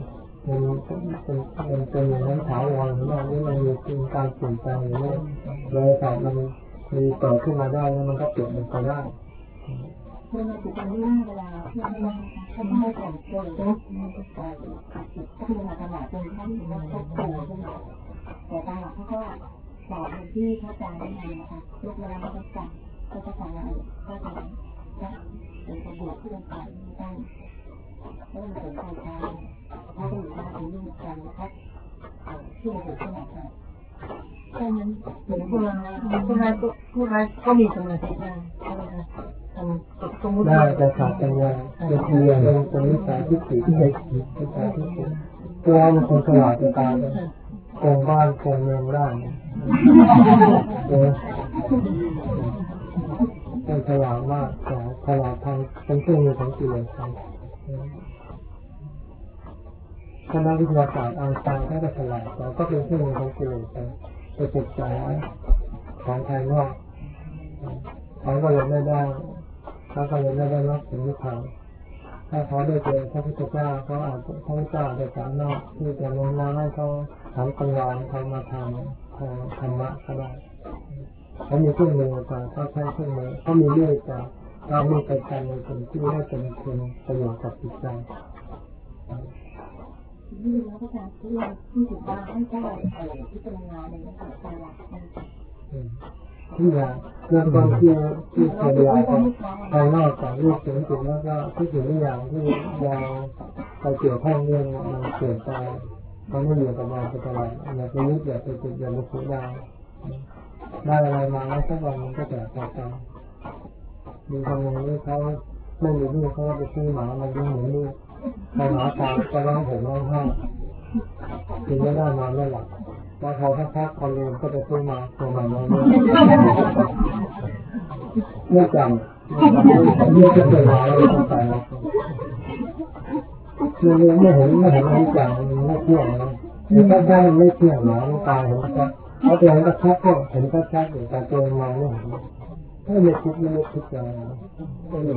เป็นอย่างนั้นถาวรหรือว่ามันมีการเปลี่ยนแปลงหรือไม่เลยแต่มันมีต่อขึ้นมาได้แล้วมันก็เปลี่ยนมันไปได้เวลาถูกการล่าเวลาเพื่อนว่าทำให้ก่อนเกิดมันก็กลายเป็นขัดจิตก็คือมาตลอดจนท่านถึงว่าเขาโตขึ้นมาแต่ตาเขาก็สอนที่พระอาจารย์ได้นะคะลูกเวลาเขาจะสั่งก็จะสั่งอะไรก็จะเป็นกระบวนที่ต้องการได้ไม่ต้องสนใจใครเขาก็อยู่มาถึงยุ่งกันนะครับที่เราอยู่ที่ไหนค่ะดังนั้นเหมือนผู้ร้ายก็มีสมาธิได้ใช่ไหมคะสมมติได้แต่ขาดปัญญาเป็นเพียงเป็นนิสัยที่ผิดที่ใช่ผิดนิสัยที่ผิดตัวมันคนฉลาดตายโกงบ้านโกงเมืองได้เป็นฉลาดมากแต่ฉลาดทางเป็นเครื่องมือของกิเลสคณะวิทยาศาสตร์อัลไซน์ก็ฉลาดแต่ก็เป็นเครื่องมือของกิเลสไปศึกษาของภายนอกเขาก็ยังไม่ได้เขาก็ยังไม่ได้รับสิ่งที่เขาถ้าเขาได้เจอพระพุทธเจ้าเขาอาจจะพระพุทธเจ้าได้สอนนอกที่จะลงน้ำให้เขาทำปัญญาเขามาทำธรรมะก็ได้เขามีเครื่องมือแต่เขาใช้เครื่องมือเขามีเรื่องแต่เรามีปัจจัยในสิ่งที่ได้เป็นคุณประโยชน์กับจิตใจนี่แล้วก็การที่เราที่ถือว่าให้ได้พิจารณาในเรื่องของการรักที่อย่างเรื่องต้นที่เสียดายภายนอกจากรูปเสียงกลิ่นแล้วก็ทุกสิ่งทุกอย่างที่เราไปเกี่ยวข้องเรื่องมันเปลี่ยนไปมันไม่อยู่กับเราไปตลอดอย่าไปยึดอย่าไปติดอย่าไปฝืนได้อะไรมาแล้วสักวันมันก็จะกลับไปมีคนหนึ่งที่เขาไม่มีลูกเขาไปซื้อหมามาเลี้ยงเหมือนลูกพอหมาตายก็ร้องห่มร้องไห้กินไม่ได้นอนไม่หลับพอเขาพักๆคนเรียนก็จะซื้อมาตัวใหม่มาไม่จำไม่จะเป็นอะไรต้องไปไม่เห็นอะไรอย่างไม่เที่ยงนะมันก็ได้ไม่เที่ยงนะตาเห็นก็เขาตัวนั้นก็ชัดก็เห็นก็ชัดอยู่แต่ตัวมองไม่คิดอะไรไม่มี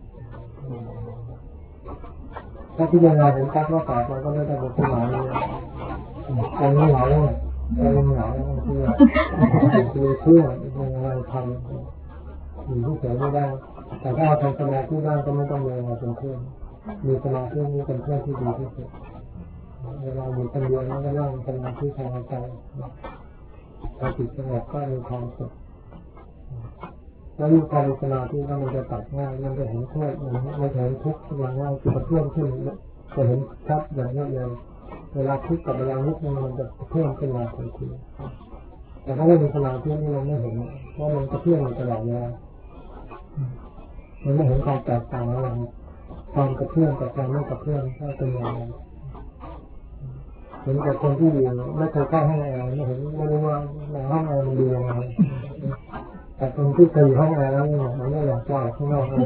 ถ้าพิจารณาเห็นชัดว่าต่อไปก็ไม่ได้เป็นผู้หมายเลยใจไม่เหงาใจไม่เหงาคือเชื่ออะไรทำอยู่ที่เฉยไม่ได้แต่ถ้าเราทำสมาธิบ้างก็ไม่ต้องมีอะไรเป็นเพื่อนมีสมาธินี้เป็นเพื่อนที่ดีที่สุดเวลาอยู่คนเดียวแล้วก็นั่งสมาธิทางใจพอจิตสงบก็มีความสุขแล้วมีความสมาธิแล้วมันจะตัดง่ายมันจะเห็นโทษมันจะเห็นทุกข์อย่างง่ายคือเพิ่มขึ้นจะเห็นชัดอย่างนี้เลยเวลาทุกข์กับเวลาลุกมันจะเพิ่มขึ้นมาทันทีแต่ถ้าไม่มีสมาธินี่มันไม่เห็นเพราะมันจะเพิ่มอยู่ตลอดเวลามันไม่เห็นการแตกต่างอะไรความกระเพื่อมกับการไม่กระเพื่อมก็เป็นอย่างไรเห็นกับคนที่อยู่ไม่เคยเข้าห้องแอร์ไม่เห็นไม่รู้ว่าในห้องแอร์มันดียังไงแต่คนที่เคยอยู่ห้องแอร์แล้วเนี่ยมันไม่อยากจะออกข้างนอกเลย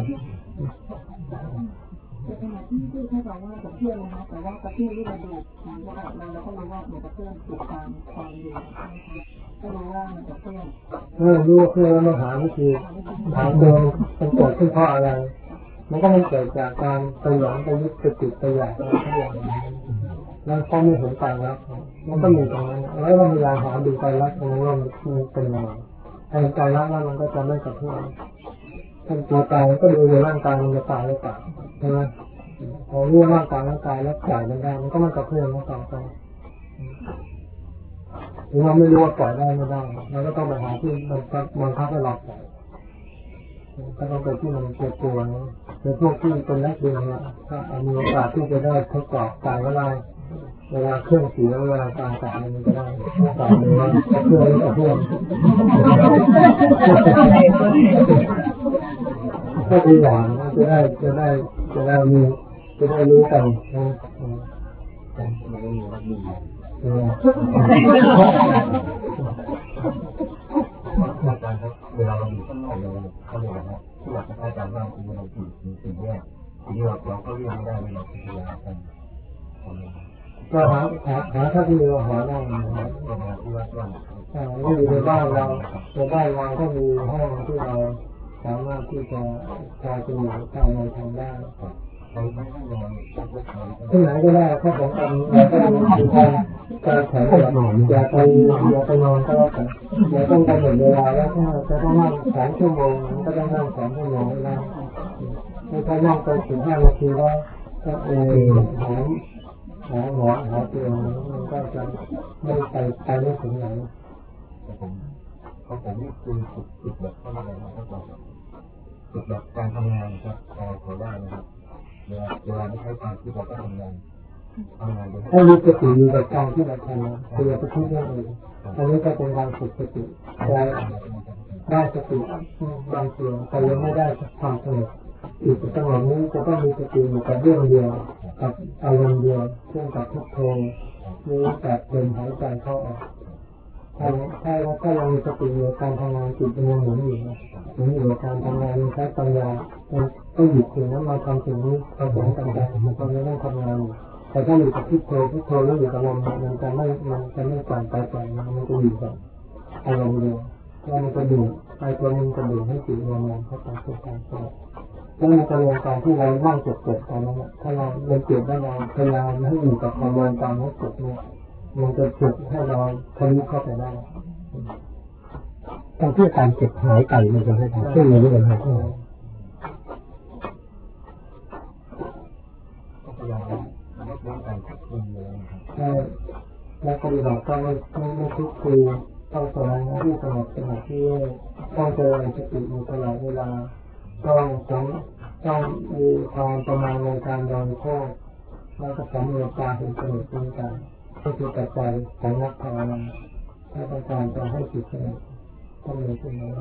ในขณะที่เขาบอกว่ากับเพื่อนนะคะแต่ว่ากับเพื่อนที่เราดูว่าเราก็รู้ว่าเหมือนกับเพื่อนถูกความอยู่ก็รู้ว่าเหมือนกับเพื่อนรู้เพื่อนมาหาวิธีหาเดิมมันเกิดขึ้นเพราะอะไรมันก็มันเกิดจากการไปหลงไปยึดไปติดไปอยากอะไรทั้งหมดแล้วพอไม่เห็นใจแล้วมันก็มีตรงนั้นแล้วเวลาหาดูใจรักตรงนี้มันเป็นยังไงถ้าใจรักแล้วมันก็จะไม่กระเพื่อมถ้าตัวตายก็ดูในร่างกายมันจะตายแล้วตายใช่ไหมพอรู้ร่างกายแล้วตายแล้วจ่ายมันได้มันก็ไม่กระเพื่อมแล้วตายไปหรือเราไม่รู้ว่าปล่อยได้ไม่ได้เราก็ต้องไปหาที่มันคับให้เราปล่อยก็ต้องไปที่มันเจ็บตัวนะในพวกที่เป็นนักเรียนเนี่ยก็มีโอกาสที่จะได้ทดสอบตายเวลาเครื่องเสียเวลาการตายมันจะได้ตายเลยเพื่อนก็ดีอย่างจะได้รู้กันนะเวลาเราอยู่ข้างนอกเราเขาเรียกว่าที่อยากจะให้จำว่าคือเราอยู่สิ่งแรกที่เราก็เรียกไม่ได้เราพิจารณากันก็หาถ้าที่เราหาได้ที่ว่าก็อยู่ในบ้านเราก็มีห้องที่เราสามารถที่จะพาไปอยู่ทำอะไรทำได้ที่ไหนก็ได้ถ้าผมทำเราก็มีการแข่งขันอย่าไปนอนก็แล้วกันอย่าต้องกำหนดเวลาแล้วถ้าจะต้องนั่ง3 ชั่วโมงก็ต้องนั่ง3 ชั่วโมงนะไม่ใช่นั่งไปถึง5 นาทีแล้วก็หาหมอหาเตียงมันก็จะไม่ไปไม่ถึงไหนผมนี่คือฝึกแบบเข้ามาเลยนะครับฝึกแบบการทำงานครับขอได้นะครับเวลาไม่ใช้ความคิดเราก็ทำงานให้มีสติอยู่กับการที่เราทำคืออย่าไปคิดเรื่องอื่นอันนี้ก็เป็นการฝึกสติได้สติบางส่วนแต่ยังไม่ได้ความสงบอีกสงบนี้จะต้องมีสติอยู่กับเรื่องเดียวกับอารมณ์เดียวเช่นกับพุทโธหรือกับลมหายใจเข้าออกถ้าเรามีสติอยู่การทำงานจิตมันยังหมุนอยู่การทำงานใช้ปัญญาก็หยุดถึงนั้นมาทำสิ่งนี้ผสมกันไปมันก็ไม่ต้องทำงานแต่ถ้าอยู่กับพุทโธแล้วอยู่กับลมมันจะไม่ต่างไปมันจะอยู่กับอารมณ์เดียวแล้วมันจะดูไอ้ตัวนึงจะดูให้จิตรวมเข้าไปสู่การสงบแล้วมันจะรวมการที่เราว่างจดตอนนั้นถ้าเราเรียนเก็บได้เราพยายามให้อยู่กับความรวมการให้จดเนี่ยมันจะฝึกให้เราทะลุเข้าไปได้ต้องเพื่อการเก็บหายไก่มันจะให้ทำเพื่อเงินด้วยกันครับแล้วปฏิบัติก็ไม่ทุกข์คือต้องสมาธิที่สงบสมาธิต้องเจริญสติอยู่ตลอดเวลาต้องมีความประมาณในการบริโภคแล้วก็สำรวจตาเห็นสนุกเป็นการก็คือปัจจัยของนักภาวนาถ้าต้องการจะให้จิตสงบต้องมีสิ่งนั้น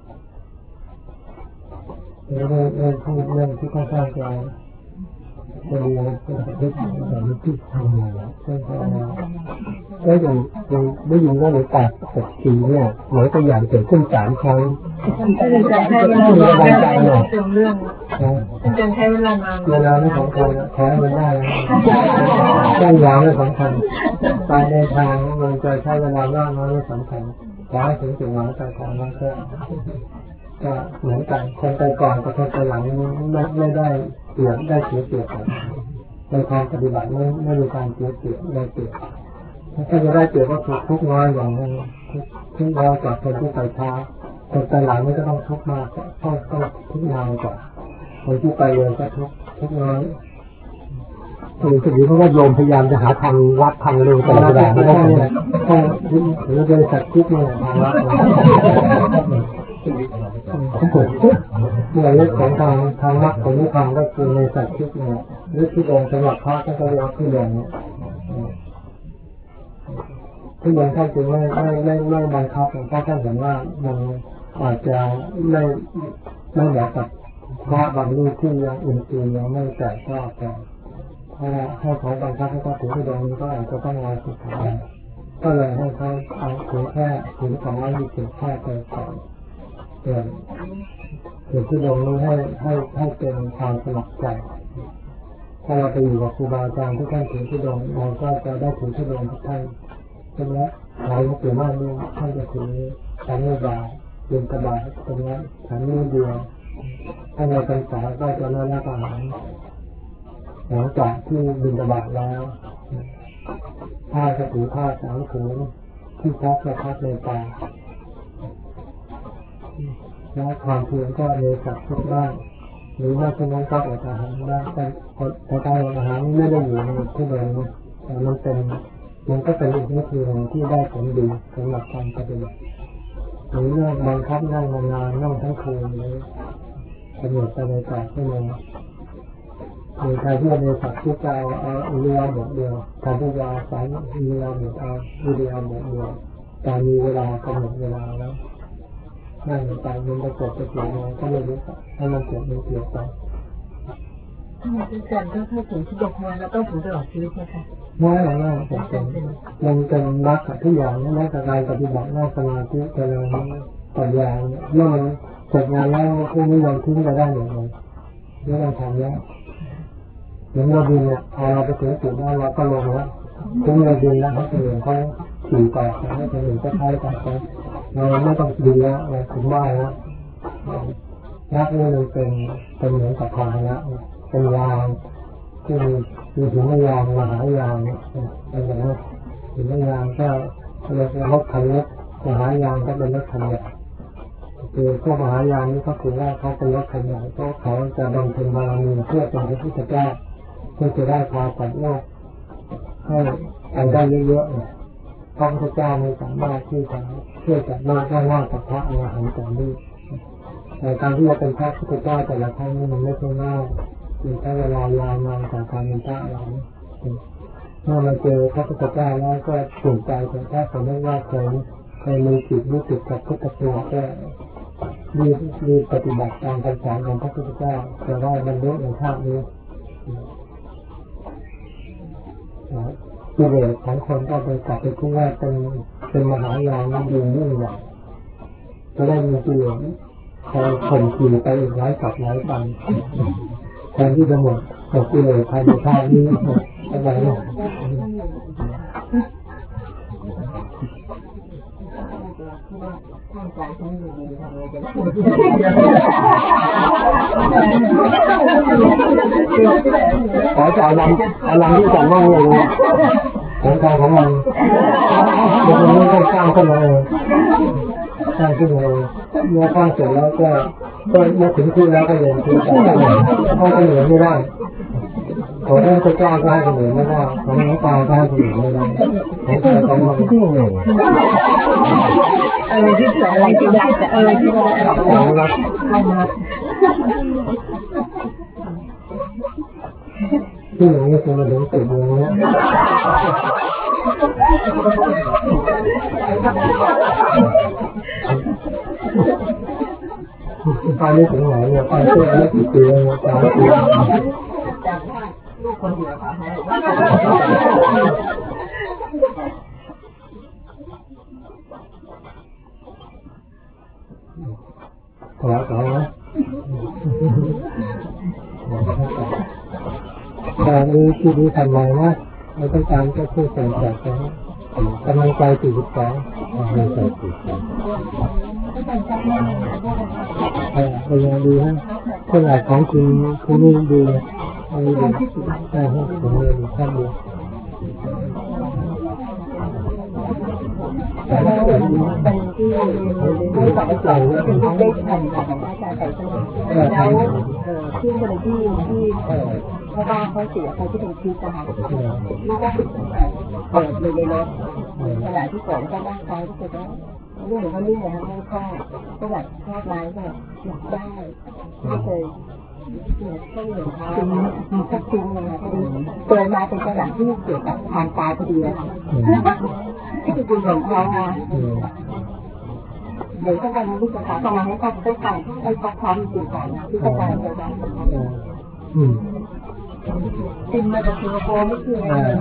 เรื่องที่ค่อนข้างจะจะมีอะไรที่ทำอะไรก็ยังได้ยินว่าใน8 ปีเนี่ยหมายตัวอย่างเกิดขึ้น3 ครั้งให้เวลานานเป็นเรื่องจะใช้เวลานานเวลาไม่สำคัญแท้มันได้ตั้งยาวไม่สำคัญไปในทางมันจะใช้เวลามากน้อยไม่สำคัญขอให้ถึงจุดหมายปลายทางนั้นก็เหมือนกันคนไปก่อนกับคนไปหลังไม่ได้เปรียบได้เสียเปรียบกันในทางปฏิบัติไม่มีการเสียเปรียบได้เปรียบถ้าจะได้เปรียบก็ถูกทุกน้อยอย่างนั้นทุกน้อยจากคนที่ไปช้าคนไปหลังนี่ก็ต้องทุกมากต้องทุกนานกว่าคนที่ไปเร็วก็ทุกน้อยคือสิ่งที่เพราะว่าโยมพยายามจะหาทางวัดทางเร็วแต่ละอย่างไม่ได้เนี่ยหรือเป็นสัตว์ทุกเนี่ยทางวัดเรื่องของทางวัดของนิพพานก็คือในสัตว์ทุกเนี่ยหรือที่โดนสำหรับพระก็เรียกที่โดนเนี่ยที่ยังท่านจึงไม่บังคับเพราะท่านเห็นว่ามันอาจจะไม่เหมาะกับพระบางรูปที่ยังอื่นๆยังไม่แตกก็แต่ถ้าเขาบังคับให้เขาถือที่โดนนี้ก็อาจจะต้องมาสุดท้ายก็เลยให้เขาเอาถือแค่ถือ227แค่ไปก่อนถือที่โดนนี้ให้เป็นความสมัครใจถ้าเราไปอยู่กับครูบาอาจารย์ที่ท่านถือที่โดนเราก็จะได้ถือที่โดนทุกท่านใช่ไหมเราเกี่ยวมากนี่ท่านจะถือฉันไม่บาเดินกระบาตรงนี้ฉันไม่เดียวถ้าในพรรษาก็จะเลิกรับอาหารหลังจากที่บิณฑบาตแล้วผ้าจะถือผ้าสังผืนที่พักจะพักในป่าและความเพียรก็ในสัตว์ทุกบ้านหรือว่าที่นั้นก็อดอาหารได้แต่การอดอาหารไม่ได้อยู่ในที่เดิมแต่มันก็เป็นอีกวิธีหนึ่งที่ได้ผลดีสำหรับการปฏิบัติหรือเรื่องบังคับนั่งนานๆนั่งทั้งคืนเลยกำหนดไปใน8 ชั่วโมงมีใครที่ในสัตว์ที่จะเอาเรือหมดเดียวการที่จะสายเรือหมดเอาวิดีโอหมดเดียวการมีเวลากำหนดเวลาแล้วนั่งไปมันจะเกิดจะเกี่ยวก็ไม่รู้ถ้ามันเกิดมันเกี่ยวไปถ้ามันเป็นการถ้าถึงที่บอกมาแล้วต้องถึงตลอดชีวิตนะคะไม่มันเป็นมรรคทุกอย่างนั่นแต่การปฏิบัตินั่งสมาธิเจริญปัญญาเมื่อมันเสร็จงานแล้วพวกนี้ยังทิ้งไปได้อย่างไรเรื่องการทำแล้วเหมือนเราบินเนี่ยพอเราไปถึงจุดนั้นเราก็ลงแล้วถึงเราบินแล้วเขาเองเขาขี่ต่อให้คนอื่นก็ใช้ต่อไปเราไม่ต้องบินแล้วเราถึงบ้านแล้วนักนี่มันเป็นเหมือนกับทางแล้วเป็นยางที่มีหินยางมหายางเป็นอย่างนั้นหินยางก็เรียกว่ารถคันเล็กมหายางก็เป็นรถคันใหญ่คือพวกมหายานนี้ก็คือว่าเขาเป็นรถคันใหญ่เพราะเขาจะบำเพ็ญบารมีเพื่อเป็นพระพุทธเจ้าเพื่อจะได้พาสัตว์โลกให้ไปได้เยอะๆพระพุทธเจ้าไม่สามารถที่จะเพื่อจะมาได้หน้ากับพระอรหันต์แต่นี้แต่การที่จะเป็นพระพุทธเจ้าแต่ละครั้งนี้มันไม่ใช่ง่ายมีใช้เวลายาวนานจากการเป็นพระอรหันต์เมื่อมาเจอพระพุทธเจ้าแล้วก็ถูกใจแต่ถ้าผมไม่ว่าเคยมีจิตรู้สึกกับพุทธตัวก็มีปฏิบัติตามคำสอนของพระพุทธเจ้าจะได้บรรลุในชาตินี้กิเลสของคนก็ไปกลับไปคิดว่าเป็นมหายานยิ่งยิ่งใหญ่จะได้มีกิเลสคอยข่มขืนไปอีก100 ปันแทนที่จะหมดกิเลสภายในชาตินี้อะไรเนี่ยขอจะเอาลำที่จังมั่งเลยของใครของมันเดี๋ยวนี้ก็สร้างขึ้นมาสร้างขึ้นมาเมื่อสร้างเสร็จแล้วก็เมื่อถึงที่แล้วก็ยังคือจะตั้งเพราะคนอื่นไม่ได้ของท่านก็จ้างก็ให้คนอื่นไม่ได้ของน้องตาก็ให้คนอื่นไม่ได้ของใครของมันที่หนึ่งที่เสืออะไรที่ได้แต่ที่ได้ที่อย่างนี้คือมาถึงจุดนี้ไปไม่ถึงไหนเนี่ยไปเชื่อไม่กี่ปีแล้ว3 ปีคนเดียวค่ะขอการนี้ที่นี้ทำมานะเราต้องการก็พูดเสริมจากกันกำลังใจ42กำลังใจพยายามดูฮะเท่าไหร่ของคุณนี่ดูดูได้ให้ผมเรียนท่านดูเป็นที่ให้สอนใจเป็นที่ได้ทันของอาจารย์ไก่ต้นแล้วที่บริที่เพราะว่าเขาเสียเขาที่เป็นคลิปนะคะลูกก็เปิดเลยในรถขณะที่ก่อนก็นั่งซ้ายก็จะเรื่องเขาเรื่องอะไรไม่คล่องก็แบบชอบร้ายแบบอยากได้ไม่เคยก็เหมือนเขาก็จริงเลยนะพอดีเปิดมาเป็นจังหวะที่เกี่ยวกับทางตายพอดีเลยค่ะที่คือเหมือนเขาเดี๋ยวถ้าวันนี้จะขอมาให้เขาได้ฟังไอ้พร้อมจริงก่อนที่จะไปเดี๋ยวได้จริงมาจากสิงคโปร์ไม่คื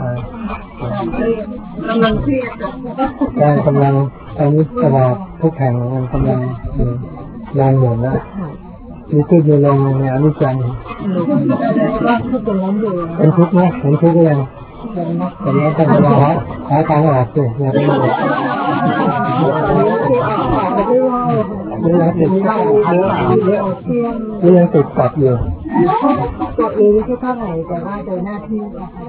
อกำลังเครียดใช่กำลังตอนนี้ตลาดทุกแห่งมันกำลังแรงหมุนนะมีทุกอยู่ลงในอนิจจังเป็นทุกข์นะเป็นทุกข์ก็ยังแต่แล้วแต่เราหาทางออกสิอย่าไปหมดนี่ยังติดตัดอยู่ตัวเองไม่ใช่เท่าไหร่แต่ว่าโดยหน้าที่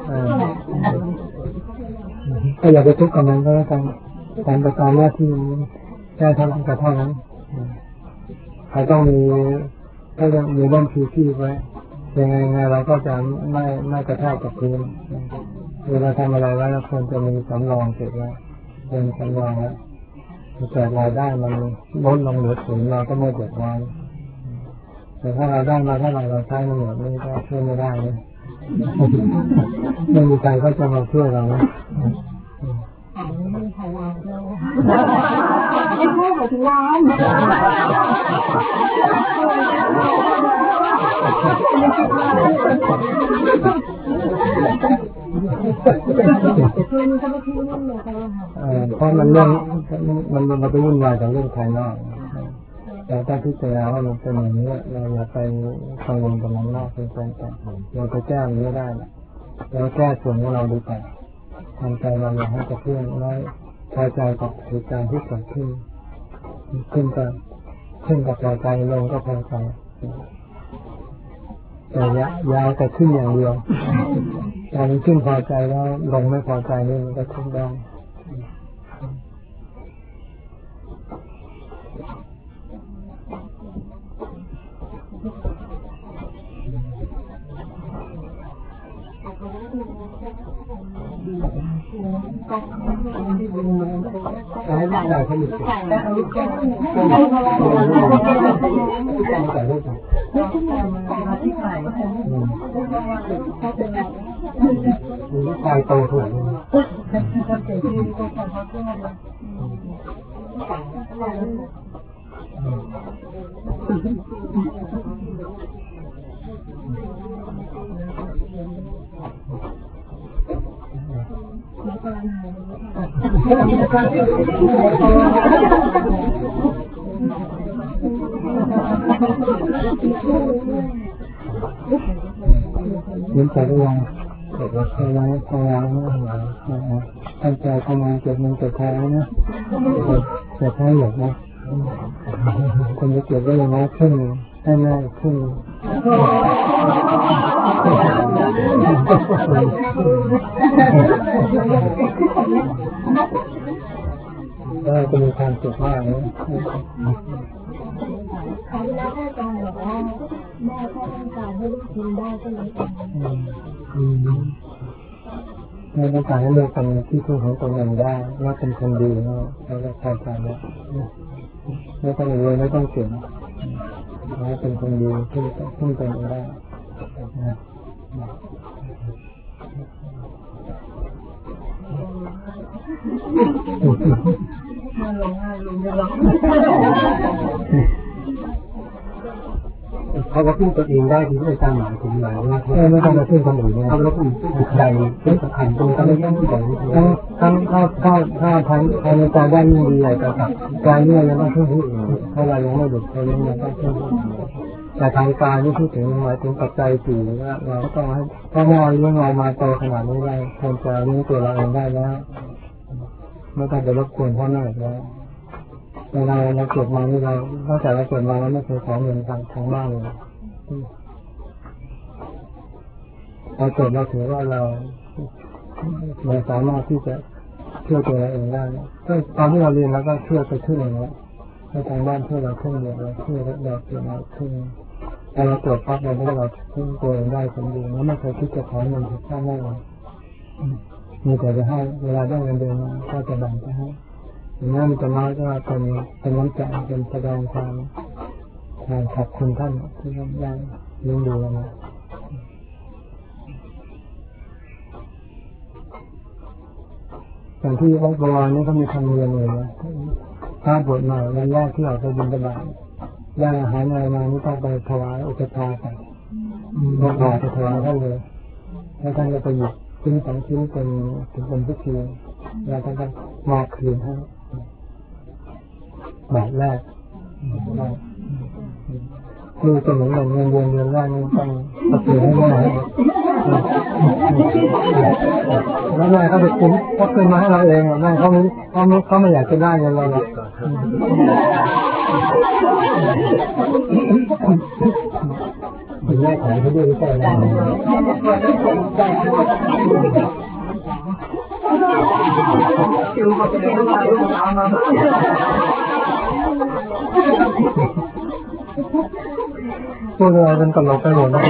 ก็อย่าไปทุกข์กับมันก็แล้วกันการประกอบหน้าที่แค่เท่านั้นก็เท่านั้นใครต้องมีก็ยังมีเรื่องที่ไว้ยังไงเราก็จะไม่กระแทกกับพื้นเวลาทำอะไรแล้วควรจะมีสำรองเก็บไว้เป็นสำรองแล้วเกิดรายได้มันลดลงเหลือถึงเราก็ไม่เดือดร้อนแต่ถ้าเราได้มาเท่าไหร่เราใช้ไม่หมดนี่ก็ช่วยไม่ได้เลยไม่มีใครก็จะมาช่วยเรานะไม่มีใครร้านเลยไม่ใช่หมายถึงร้านเพราะมันเรื่องมันไปวุ่นวายกับเรื่องภายนอกแต่ถ้าพิจารณาว่ามันเป็นอย่างนี้เราอย่าไปกังวลกับมันมากเกินไปเราไปแก้มันไม่ได้เราแก้ส่วนของเราดีกว่าทำใจเราอย่าให้กระเพื่อมน้อยพอใจกับเหตุการณ์ที่เกิดขึ้นกับพอใจลงก็พอใจแต่ยาวแต่ขึ้นอย่างเดียวแต่มันขึ้นพอใจแล้วลงไม่พอใจนี่มันก็ทุกข์ได้ให้ได้เขาอยู่ที่ไหนลูกชายโตถูกยิ้มใจก็ยังเกิดว่าพยายามตั้งใจทำงานเก็บเงินเก็บทองนะเก็บให้หยดนะคนจะเก็บได้ยังไงขึ้นให้ง่ายขึ้นก็จะมีความสุขมากเลยแล้วถ้าอาจารย์บอกว่าแม่ถ้าต้องการให้ลูกกินได้ก็เลยไม่ต้องการให้ลูกเป็นที่พึ่งของตนเองได้ว่าเป็นคนดีแล้วก็พอใจแล้วไม่ต้องรวยไม่ต้องเก่งว่าเป็นคนดีพึ่งตนเองได้เขาก็พูดตัวเองได้ที่ไม่ตามหมายถึงหมายว่าไม่ต้องมาพึ่งคนอื่นนะเขาแล้วก็จิตใจเป็นสำคัญตรงการเลี้ยงที่แบบทั้งถ้าทางในการได้ยิ่งดีใหญ่แต่การเลี้ยงยังต้องพึ่งผู้อื่นเพราะเรายังไม่หลุดเรายังต้องพึ่งผู้อื่นแต่ทางการนี่พูดถึงหมายถึงปัจจัยสี่ว่าเราต้องให้พ่อแม่เลี้ยงเรามาโตขนาดนี้ได้ควรจะเลี้ยงตัวเราเองได้แล้วไม่ต้องไปรบกวนพ่อแม่แล้วเวลาเราเกิดมานี่เราตั้งแต่เราเกิดมาแล้วไม่เคยขอเงินทางบ้านเลยเราเกิดเราถือว่าเราสามารถที่จะช่วยตัวเราเองได้ก็ตอนที่เราเรียนแล้วก็ช่วยไปขึ้นอย่างนี้ให้ทางบ้านช่วยเราขึ้นเยอะเราช่วยเราเกิดมาขึ้นแต่เราเกิดปั๊บเราไม่ได้เราขึ้นตัวเองได้สมบูรณ์แล้วไม่เคยคิดจะขอเงินจากพ่อแม่มีแต่จะให้เวลาได้เงินเดือนก็จะแบ่งไปให้อย่างนั้นมันจะน้อยก็เป็นน้ำใจเป็นแสดงความขอบคุณท่านที่ท่านได้เลี้ยงดูเราอย่างที่วัดบวรนี่เขามีธรรมเนียมเลยนะถ้าบวชใหม่วันแรกที่ออกไปบิณฑบาตได้อาหารอะไรมานี่ต้องไปถวายอุปถาไปถวายท่านเลยแล้วท่านก็ไปหยิบชิ้นสองชิ้นเป็นพิธีแล้วท่านก็มอบคืนให้บาทแรกคือจะเหมือนเงินเดือนแรกนี่ต้องประเคนให้แม่แล้วแม่เขาไปคุ้มเขาคืนมาให้เราเองแม่เขาไม่อยากจะได้เงินเราหรอกถึงแม่ขายเขาด้วยใจเราพูดอะไรกันตลกไปหมดนะ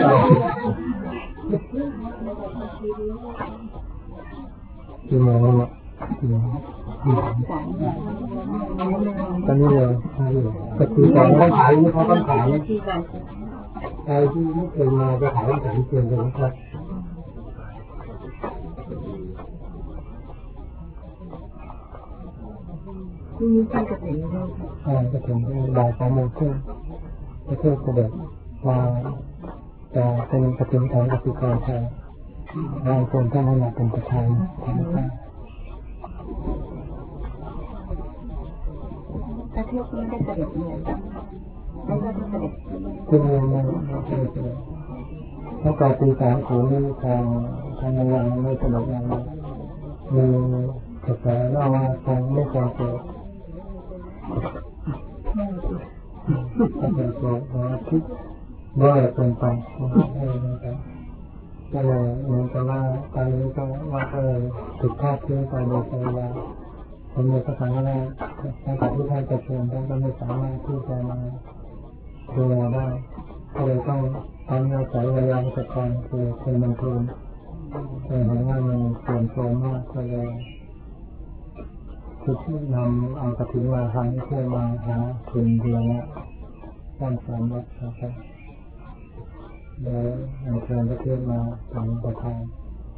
กี่โมงแล้วเนี่ยตอนนี้เลยก็คือตอนเขาขายเขาต้องขายใครที่ไม่เคยมาจะขายต้องขายเกินเลยนะครับนี่ใช่กระถิ่นด้วยกระถิ่นบ่าย2 โมงครึ่งประเทศกระเด็ดมาจะเป็นกระถิ่นของกสิกรไทยบางคนท่านให้มาเป็นประธานประเทศนี้ได้เสด็จเนี่ยได้ก็เสด็จคือมันถ้าการตีสารของทางยังไม่สนุกอย่างนี้มีกระแสเล่าว่าทางไม่ควรเกิดถ้าเป็นตัวคิดว่าเป็นไปก็เลยเหมือนกับว่าตอนนี้ก็ว่าถูกทอดทิ้งไปโดยเวลาผมเลยก็ถามว่าตั้งแต่ที่ท่านจะเชิญท่านก็ไม่สามารถที่จะมาดูแลได้ก็เลยต้องทำอาศัยเวลาราชการคือเป็นบรรทุนแต่เห็นว่ามันเสื่อมโทรมมากก็เลยคิดนำเอากระถิ่นมาทำเพื่อมาหาทุนเดือนละ3 วัดนะครับโดยอัญเชิญประเทศมาเป็นประธาน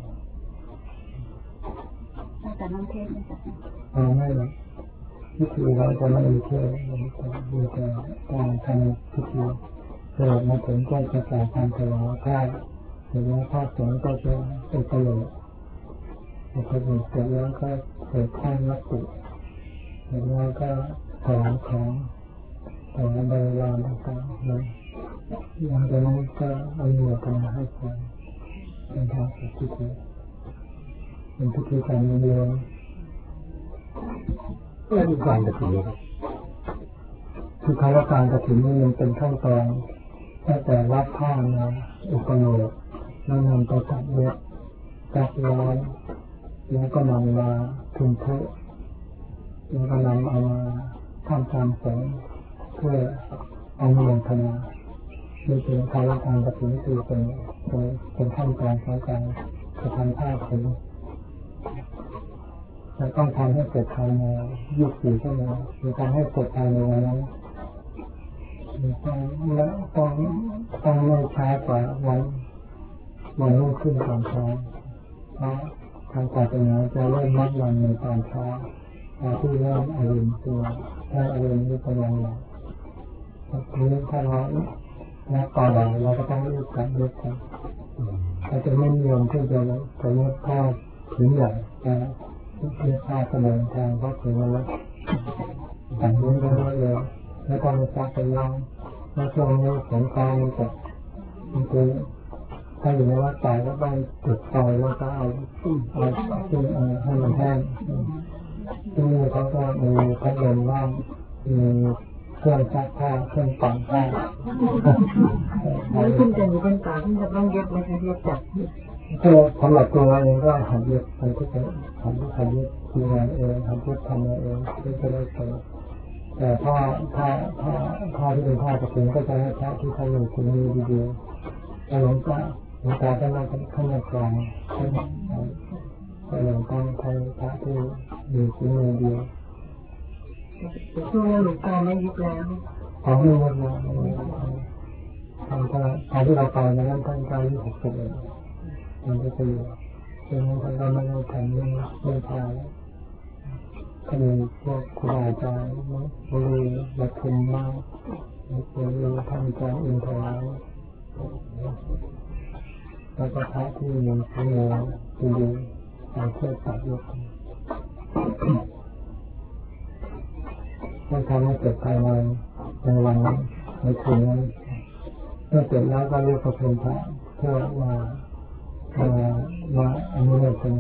แต่น้องเทศไม่จัดไม่หรอกพิธีเราจะไม่มีเทศมีแต่การทำพิธีเกิดมาถึงก็จะจ่ายการถวายผ้าหรือว่าผ้าสงฆ์ก็จะเป็นประโยชน์พอถึงเสร็จแล้วก็เกิดข้างวัตถุเสร็จแล้วก็ถวายของถวายบริวารต่างๆเลยหลังจากนั้นก็เอาเงินกันมาให้คนเป็นทางเสร็จพิธีเป็นพิธีการเรียนและมีการกระถิ่นคือคำว่าการกระถิ่นนี่มันเป็นขั้นตอนตั้งแต่รับผ้ามาอุปโลกแล้วนำไปตัดเย็บจักร้อยแล้วก็นำมาทุนเทแล้วก็นำเอามาทำการสงฆ์เพื่อเอาเงินทนานี่คือคำว่าการกระถิ่นคือเป็นขั้นตอนของการกระทำผ้าถุงจะต้องทำให้เสร็จภายใน24 ชั่วโมงหรือทำให้เสร็จภายในวันนั้นต้องไม่ช้ากว่าวันรุ่งขึ้นตอนเช้าเพราะทางศาสนาจะเริ่มนับวันในตอนเช้าที่เริ่มอรุณตัวถ้าอรุณนี่กำลังหลับทีนี้ถ้าเราและก่อนหลังเราก็ต้องรีบกันรีบกันเราจะไม่นิยมที่จะสมมติถ้าถึงใหญ่จะเรียกค่าเสมอทางเพราะถึงแล้วแต่งนี้ก็เลยแล้วก็มาซักไปย่างแล้วช่วงนี้สงกรานต์มันจะคือถ้าอยู่ในวัดป่าก็ต้องจุดไฟแล้วก็เอาให้มันแห้งที่นี่เขาก็มีพัดลมว่างมีเครื่องซักผ้าเครื่องปั่นผ้าแล้วคุณจะมีเป็นตาที่จะต้องเย็บไหมคะเย็บจับก็สำหรับตัวเองก็หัดเย็บไปทุกอย่างหัดเย็บทีงานเองหัดเย็บทำเองที่จะได้ผลแต่ผ้าที่เป็นผ้ากระถิ่นก็จะให้ผ้าที่เขาอยู่ที่นี่ดีๆแล้วหลวงตาก็นั่งข้างในกลางแต่หลวงตาทำผ้าที่อยู่ที่นี่ดีช่วงนี้หลวงตาไม่ยึดแล้วของไม่หมดนะทำที่เราไปนะท่านก็อายุ60เองมันก็จะอยู่ดังนั้นท่านก็ไม่ได้ทำเรื่องพาแล้วก็มีพวกครูบาอาจารย์บริบัตรทุมมากบริท่านอาจารย์อินทราแล้วก็พระที่มีพระเนรดีๆการเชื่อตัดยกต้องทำให้เกิดภายในวันในคืนนั้นเมื่อเสร็จแล้วก็เรียกพระพุทธเพื่อมาอันนี้เป็น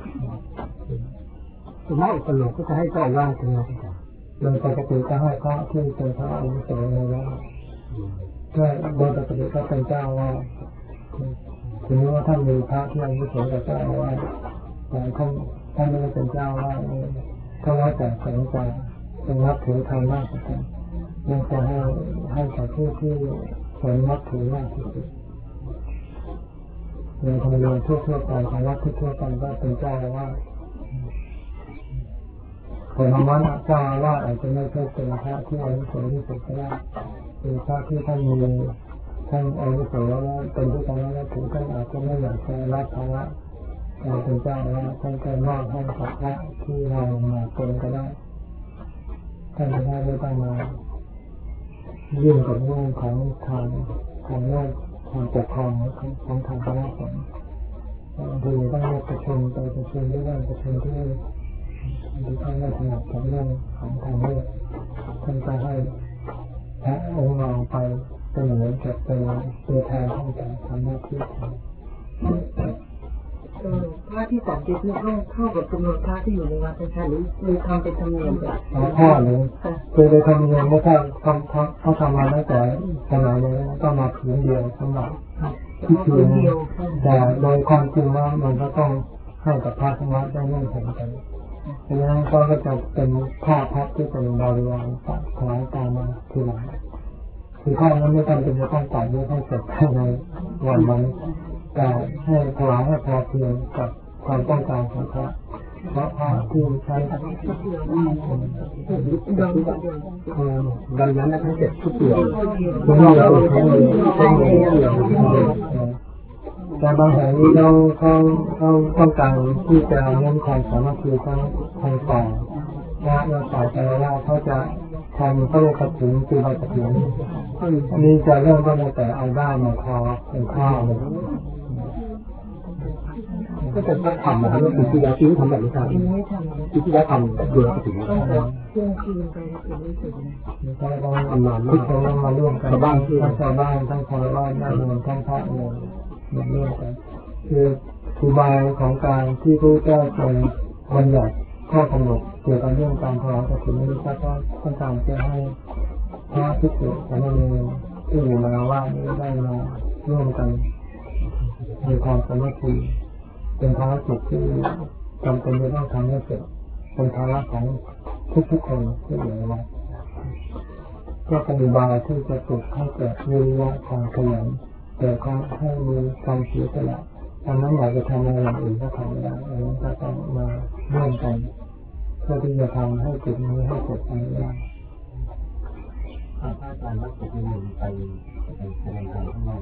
ไม่ประโยชน์ก็จะให้เจ้าว่างเป็นโดยปกติก็ให้พระที่เป็นพระอาวุโสในวัดก็โดยปกติก็เป็นเจ้าว่าถึงว่าท่านมีพระที่อาวุโสแต่เจ้าว่าแต่ท่านไม่ได้เป็นเจ้าว่าก็แล้วแต่สงฆ์ใจเป็นนับถือทางมากกว่ากันยังจะให้กับผู้ที่สนนับถือมากที่สุดในธรรมเนียมทั่วไปทางวัดทั่วไปก็เป็นเจ้าว่าแต่ธรรมะเจ้าว่าอาจจะไม่ใช่เป็นพระที่อาวุโสที่สุดก็ได้เป็นพระที่ท่านมีท่านอาวุโสแล้วเป็นที่ท่านแล้วถึงท่านอาจจะไม่อยากจะรับภาระการเป็นเจ้าแล้วท่านก็มอบให้กับพระที่เรามาเป็นก็ได้ท่านจะได้ไม่ต้องมายื่นกับเรื่องของทางเรื่องทางปกครองของทางคณะสงฆ์ดูต้องเรียกประชุมไปประชุมเรื่องประชุมที่ท่านไม่ถนัดกับเรื่องของทางเลือกท่านก็ให้พระองค์รองไปเป็นเหมือนกับเป็นตัวแทนของการทำหน้าที่พระที่30นี่ต้องเข้ากับจำนวนพระที่อยู่ในวัดนะคะหรือทำเป็นธรรมเนียมแบบพ่อเลยคือโดยธรรมเนียมไม่ใช่เขาทำมาตั้งแต่สมัยนี้ก็มาผืนเดียวสำหรับที่คือแต่โดยความจริงว่ามันก็ต้องให้กับพระทั้งวัดได้เงื่อนไขกันเพราะฉะนั้นก็จะเป็นผ้าพัดที่เป็นบริวารถวายตามมาทีหลังคือผ้านั้นไม่จำเป็นจะต้องตัดให้เสร็จภายในวันนั้นแต่ให้ถวายให้พอเพียงกับความต้องการของพระเพราะพระที่ใช้ดังนั้นทั้ง7ทุกเกี่ยวคุณเราใช้แต่บางแห่งนี้เขาต้องการที่จะเน้นความสามัคคีทั้งฝ่ายและฝ่ายแต่ละเขาจะทำเขาเรียกกฐินคือใบกฐินอันนี้จะเริ่มต้นตั้งแต่เอาด้ามมาทอเป็นข้าวเลยก็จะต้องทำนะครับปีที่แล้วที่ทำแบบนี้ครับปีที่แล้วทำเดือนก็ถึงแล้วก็ต้องทุกคนมาร่วมกันบ้างทั้งชาวบ้านทั้งชาวบ้านทั้งเมืองทั้งพระเมืองมาร่วมกันคือครูบาของการที่พระเจ้าทรงบัญญัติข้อกำหนดเกี่ยวกับเรื่องการถวายกฐินนี้ก็ต้องการจะให้พระทุกคนสามเณรที่อยู่มาว่าได้มาร่วมกันมีความสามัคคีเป็นภารกิจที่จำเป็นจะต้องทำให้เสร็จเป็นภาระของทุกคนที่อยู่ในวัดก็เป็นอุบายที่จะปลุกให้เกิดวิริยะความขยันเกิดความให้มีความเสียสละดังนั้นอยากจะทำอะไรอย่างอื่นก็ทำไม่ได้ดังนั้นก็ต้องมาร่วมกันเพื่อที่จะทำให้จุดนี้ให้เสร็จไปได้อาจารย์ว่าจะมีไปแสดงการข้างนอก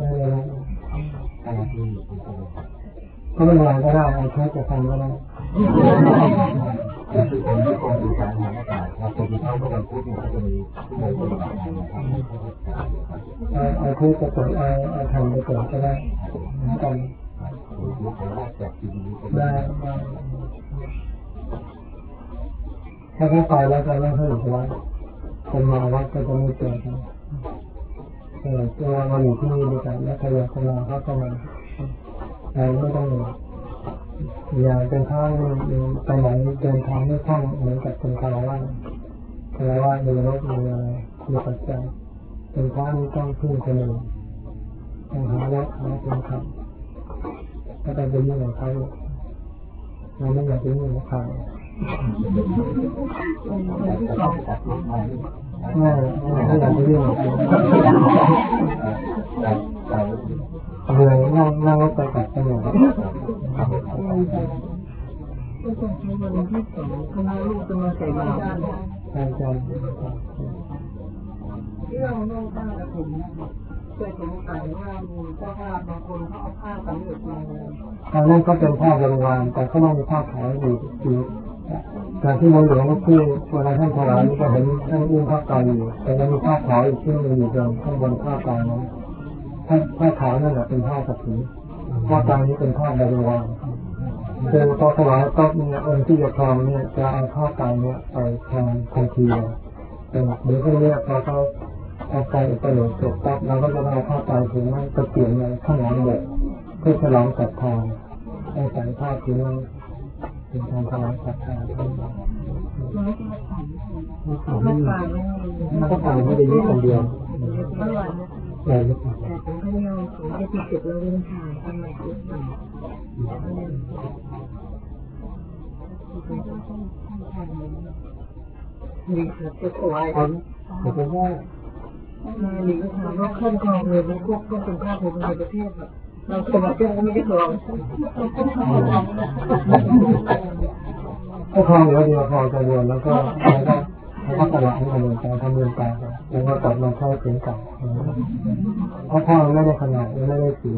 ไม่ที่ก็ไม่งานก็ได้ใช้จะทำก็ได้คือคนที่คนดูการทำอากาศครับคนที่เข้าเมื่อวันพุธเนี่ยก็จะมีในปฏิบัติการนะครับเอาที่จะเปิดเอาทำไปเปิดก็ได้เหมือนกันได้ถ้าเข้าไปแล้วจะไม่เพิ่มแล้วคนมาวัดก็จะไม่เจอกันตัวมาอยู่ที่นี่ด้วยกันแล้วใครอยากจะมาก็จะมาเราไม่ต้องอย่าเป็นทางไปไหนเดินทางไม่คล่องเหมือนกับคนคารวะมีรถมีปัจจัยเป็นพระนี่ต้องพึ่งคนอื่นต้องหารถหาคนขับก็ต้องไปยุ่งกับเขาเราไม่อยากไปยุ่งกับเขาไม่อยากไปยุ่งกับเขาเลยนั่งรถไปกับตำรวจก็ต้องใช้วันที่สองคณะลูกจะมาใส่บาตรใช่ที่เราโน้ตบ้านกับผมเคยสงสัยว่ามีเจ้าภาพบางคนเขาเอาผ้าสำเร็จมาตอนนั้นก็เป็นผ้าบริวารแต่ก็ต้องมีผ้าขาวอยู่การที่ในหลวงที่เวลาท่านถวายก็เห็นท่านอุ้มผ้าไตรอยู่แต่ยังมีผ้าขาวอีกชิ้นนึงอยู่ตรงข้างบนผ้าไตรนั้นผ้าขาวนั่นแหละเป็นผ้ากฐินผ้าไตรนี้เป็นผ้าบริวารคือพอถวายก็เนี่ยองค์ที่จะครองเนี่ยจะเอาผ้าไตรเนี่ยไปแทนทันทีเลยแต่เดี๋ยวก็เนี่ยพอเขาเอาไปอุปโลกเสร็จปั๊บเราก็จะเอาผ้าไตรถึงนั้นก็เปลี่ยนเลยข้างหลังเด็กเพื่อฉลองศรัทธาให้ใส่ผ้าถึงนั้นเป็นการฉลองศรัทธาก็ต่างไม่ได้ยึดคนเดียวแต่ผมก็ยังผมจะติดจุดเราเรื่องทางทำไมถึงนี่ครับจะถวายผมแต่ก็ว่าหลีกถามว่าขั้นตอนเลยมันควบคุมเป็นภาพในประเทศเราสมัครเจ้าก็ไม่ได้ลองก็พอเดี๋ยวพอจะเรียนแล้วก็ตลาดให้มันการทำเงินตาแล้วก็ตัดมาเข้าถึงกันเพราะพ่อไม่ได้ขนาดไม่ได้สี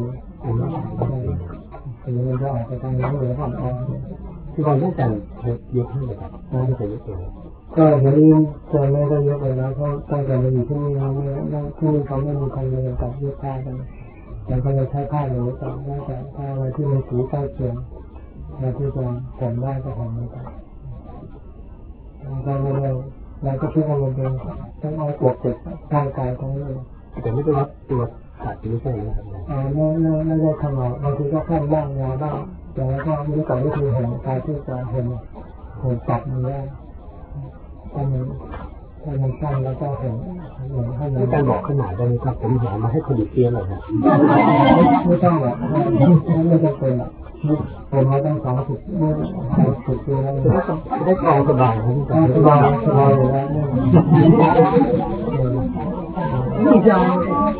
ถึงมันจะออกไปทางนี้หรือผ่านออกที่เราต้องการยกให้เลยครับไม่ได้ยกตัวก็เดี๋ยวนี้จะไม่ได้ยกเลยนะเพราะตั้งแต่มาอยู่ที่นี่ที่นี่เขาไม่มีใครเลยตัดยกผ้ากันแต่ก็เลยใช้ผ้าหรือต่อได้แต่ผ้าอะไรที่มีสีใกล้เคียงเราที่จะผมได้ก็ทำได้แต่ไม่ได้เราก็คิดว่ามันเป็นต้องเอาปวดเจ็บร่างกายทั้งนี้แต่ไม่ได้รับตัวขาดไม่ใช่ไหมครับไม่ได้ทำอะไรบางทีก็แค่บ้างงาบ้างแต่ก็ไม่ได้ก่อนวิธีเห็นการที่จะเห็นจับมันได้ถ้ามันสั้นแล้วก็เห็นให้มันการบอกขนาดได้ไหมครับผมหามาให้คนอีกเตี้ยเลยครับไม่ต้องหรอกไม่จำเป็นหรอกผมมาตั้ง20 ปีแล้วได้คลองสบายสบายเลยนะนี่ยาว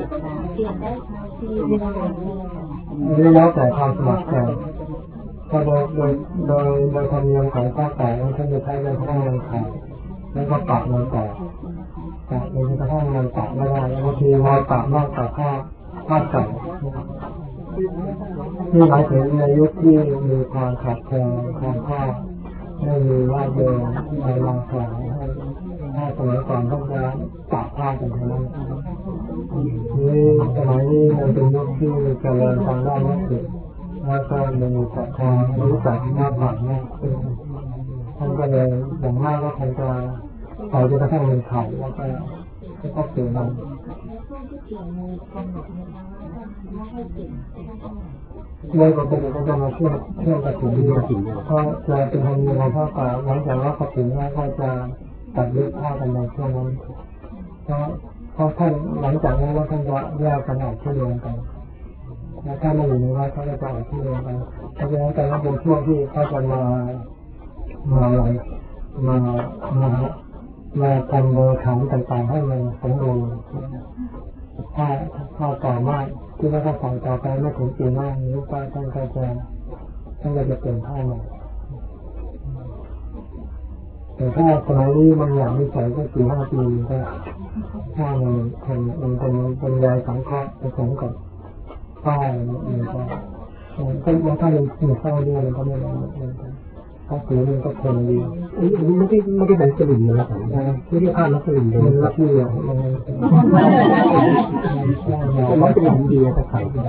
นี่แล้วแต่ความสมัครใจถ้าโดยธรรมเนียมของข้าแต่ท่านจะใช้ในข้างในขาแล้วก็ปักมันต่อในกระทั่งมันปักไม่ได้บางทีรอยปักนอกจากผ้าใส่ที่หมายถึงในยุคที่มีความขาดแคลนความผ้าไม่มีว่าเดินในวางขายถ้าสมัยก่อนต้องการปักผ้ากันทั้งนั้นนี่สมัยนี้มันเป็นยุคที่เจริญทางด้านนักศึกษาแล้วก็มีศรัทธารู้จักหน้าผากมากขึ้นท่านก็เลยอย่างมากก็คงจะไปจนกระทั่งเป็นไข่แล้วก็เปลี่ยนมันเลยปกติก็จะมาเชื่อมกระถิ่นเพราะจะเป็นธรรมเนียมของพ่อป่าหลังจากว่ากระถิ่นแล้วก็จะตัดเลือดผ้ากันในช่วงนั้นเพราะท่านหลังจากนั้นแล้วท่านจะแยกกันออกที่เรียนกันแล้วถ้ามาอยู่ในวัดเขาจะออกที่เรียนกันเพราะฉะนั้นแต่ว่าเป็นช่วงที่เขาจะมาทำโบขังต่างๆให้มันสมบูรณ์ถ้าต่อมาที่ว่าถ้าสั่งต่อไปไม่ถึงปีหน้านี้ก็ท่านก็จะเปลี่ยนผ้าใหม่แต่ถ้าสมัยนี้มันอย่างนิสัยก็4-5 ปีก็ผ้ามันเป็นยายสังเคราะห์ผสมกับผ้าก็ถ้ามันมีข้าวด้วยมันก็ไม่ได้เหมือนกันถ้าสีมันก็ทนดีอันนี้ไม่ได้เป็นสลิมนะครับไม่ได้ผ้ามัสลิมเลยมันละเอียดมันแต่ว่าเป็นดีแต่ขายไม่ได้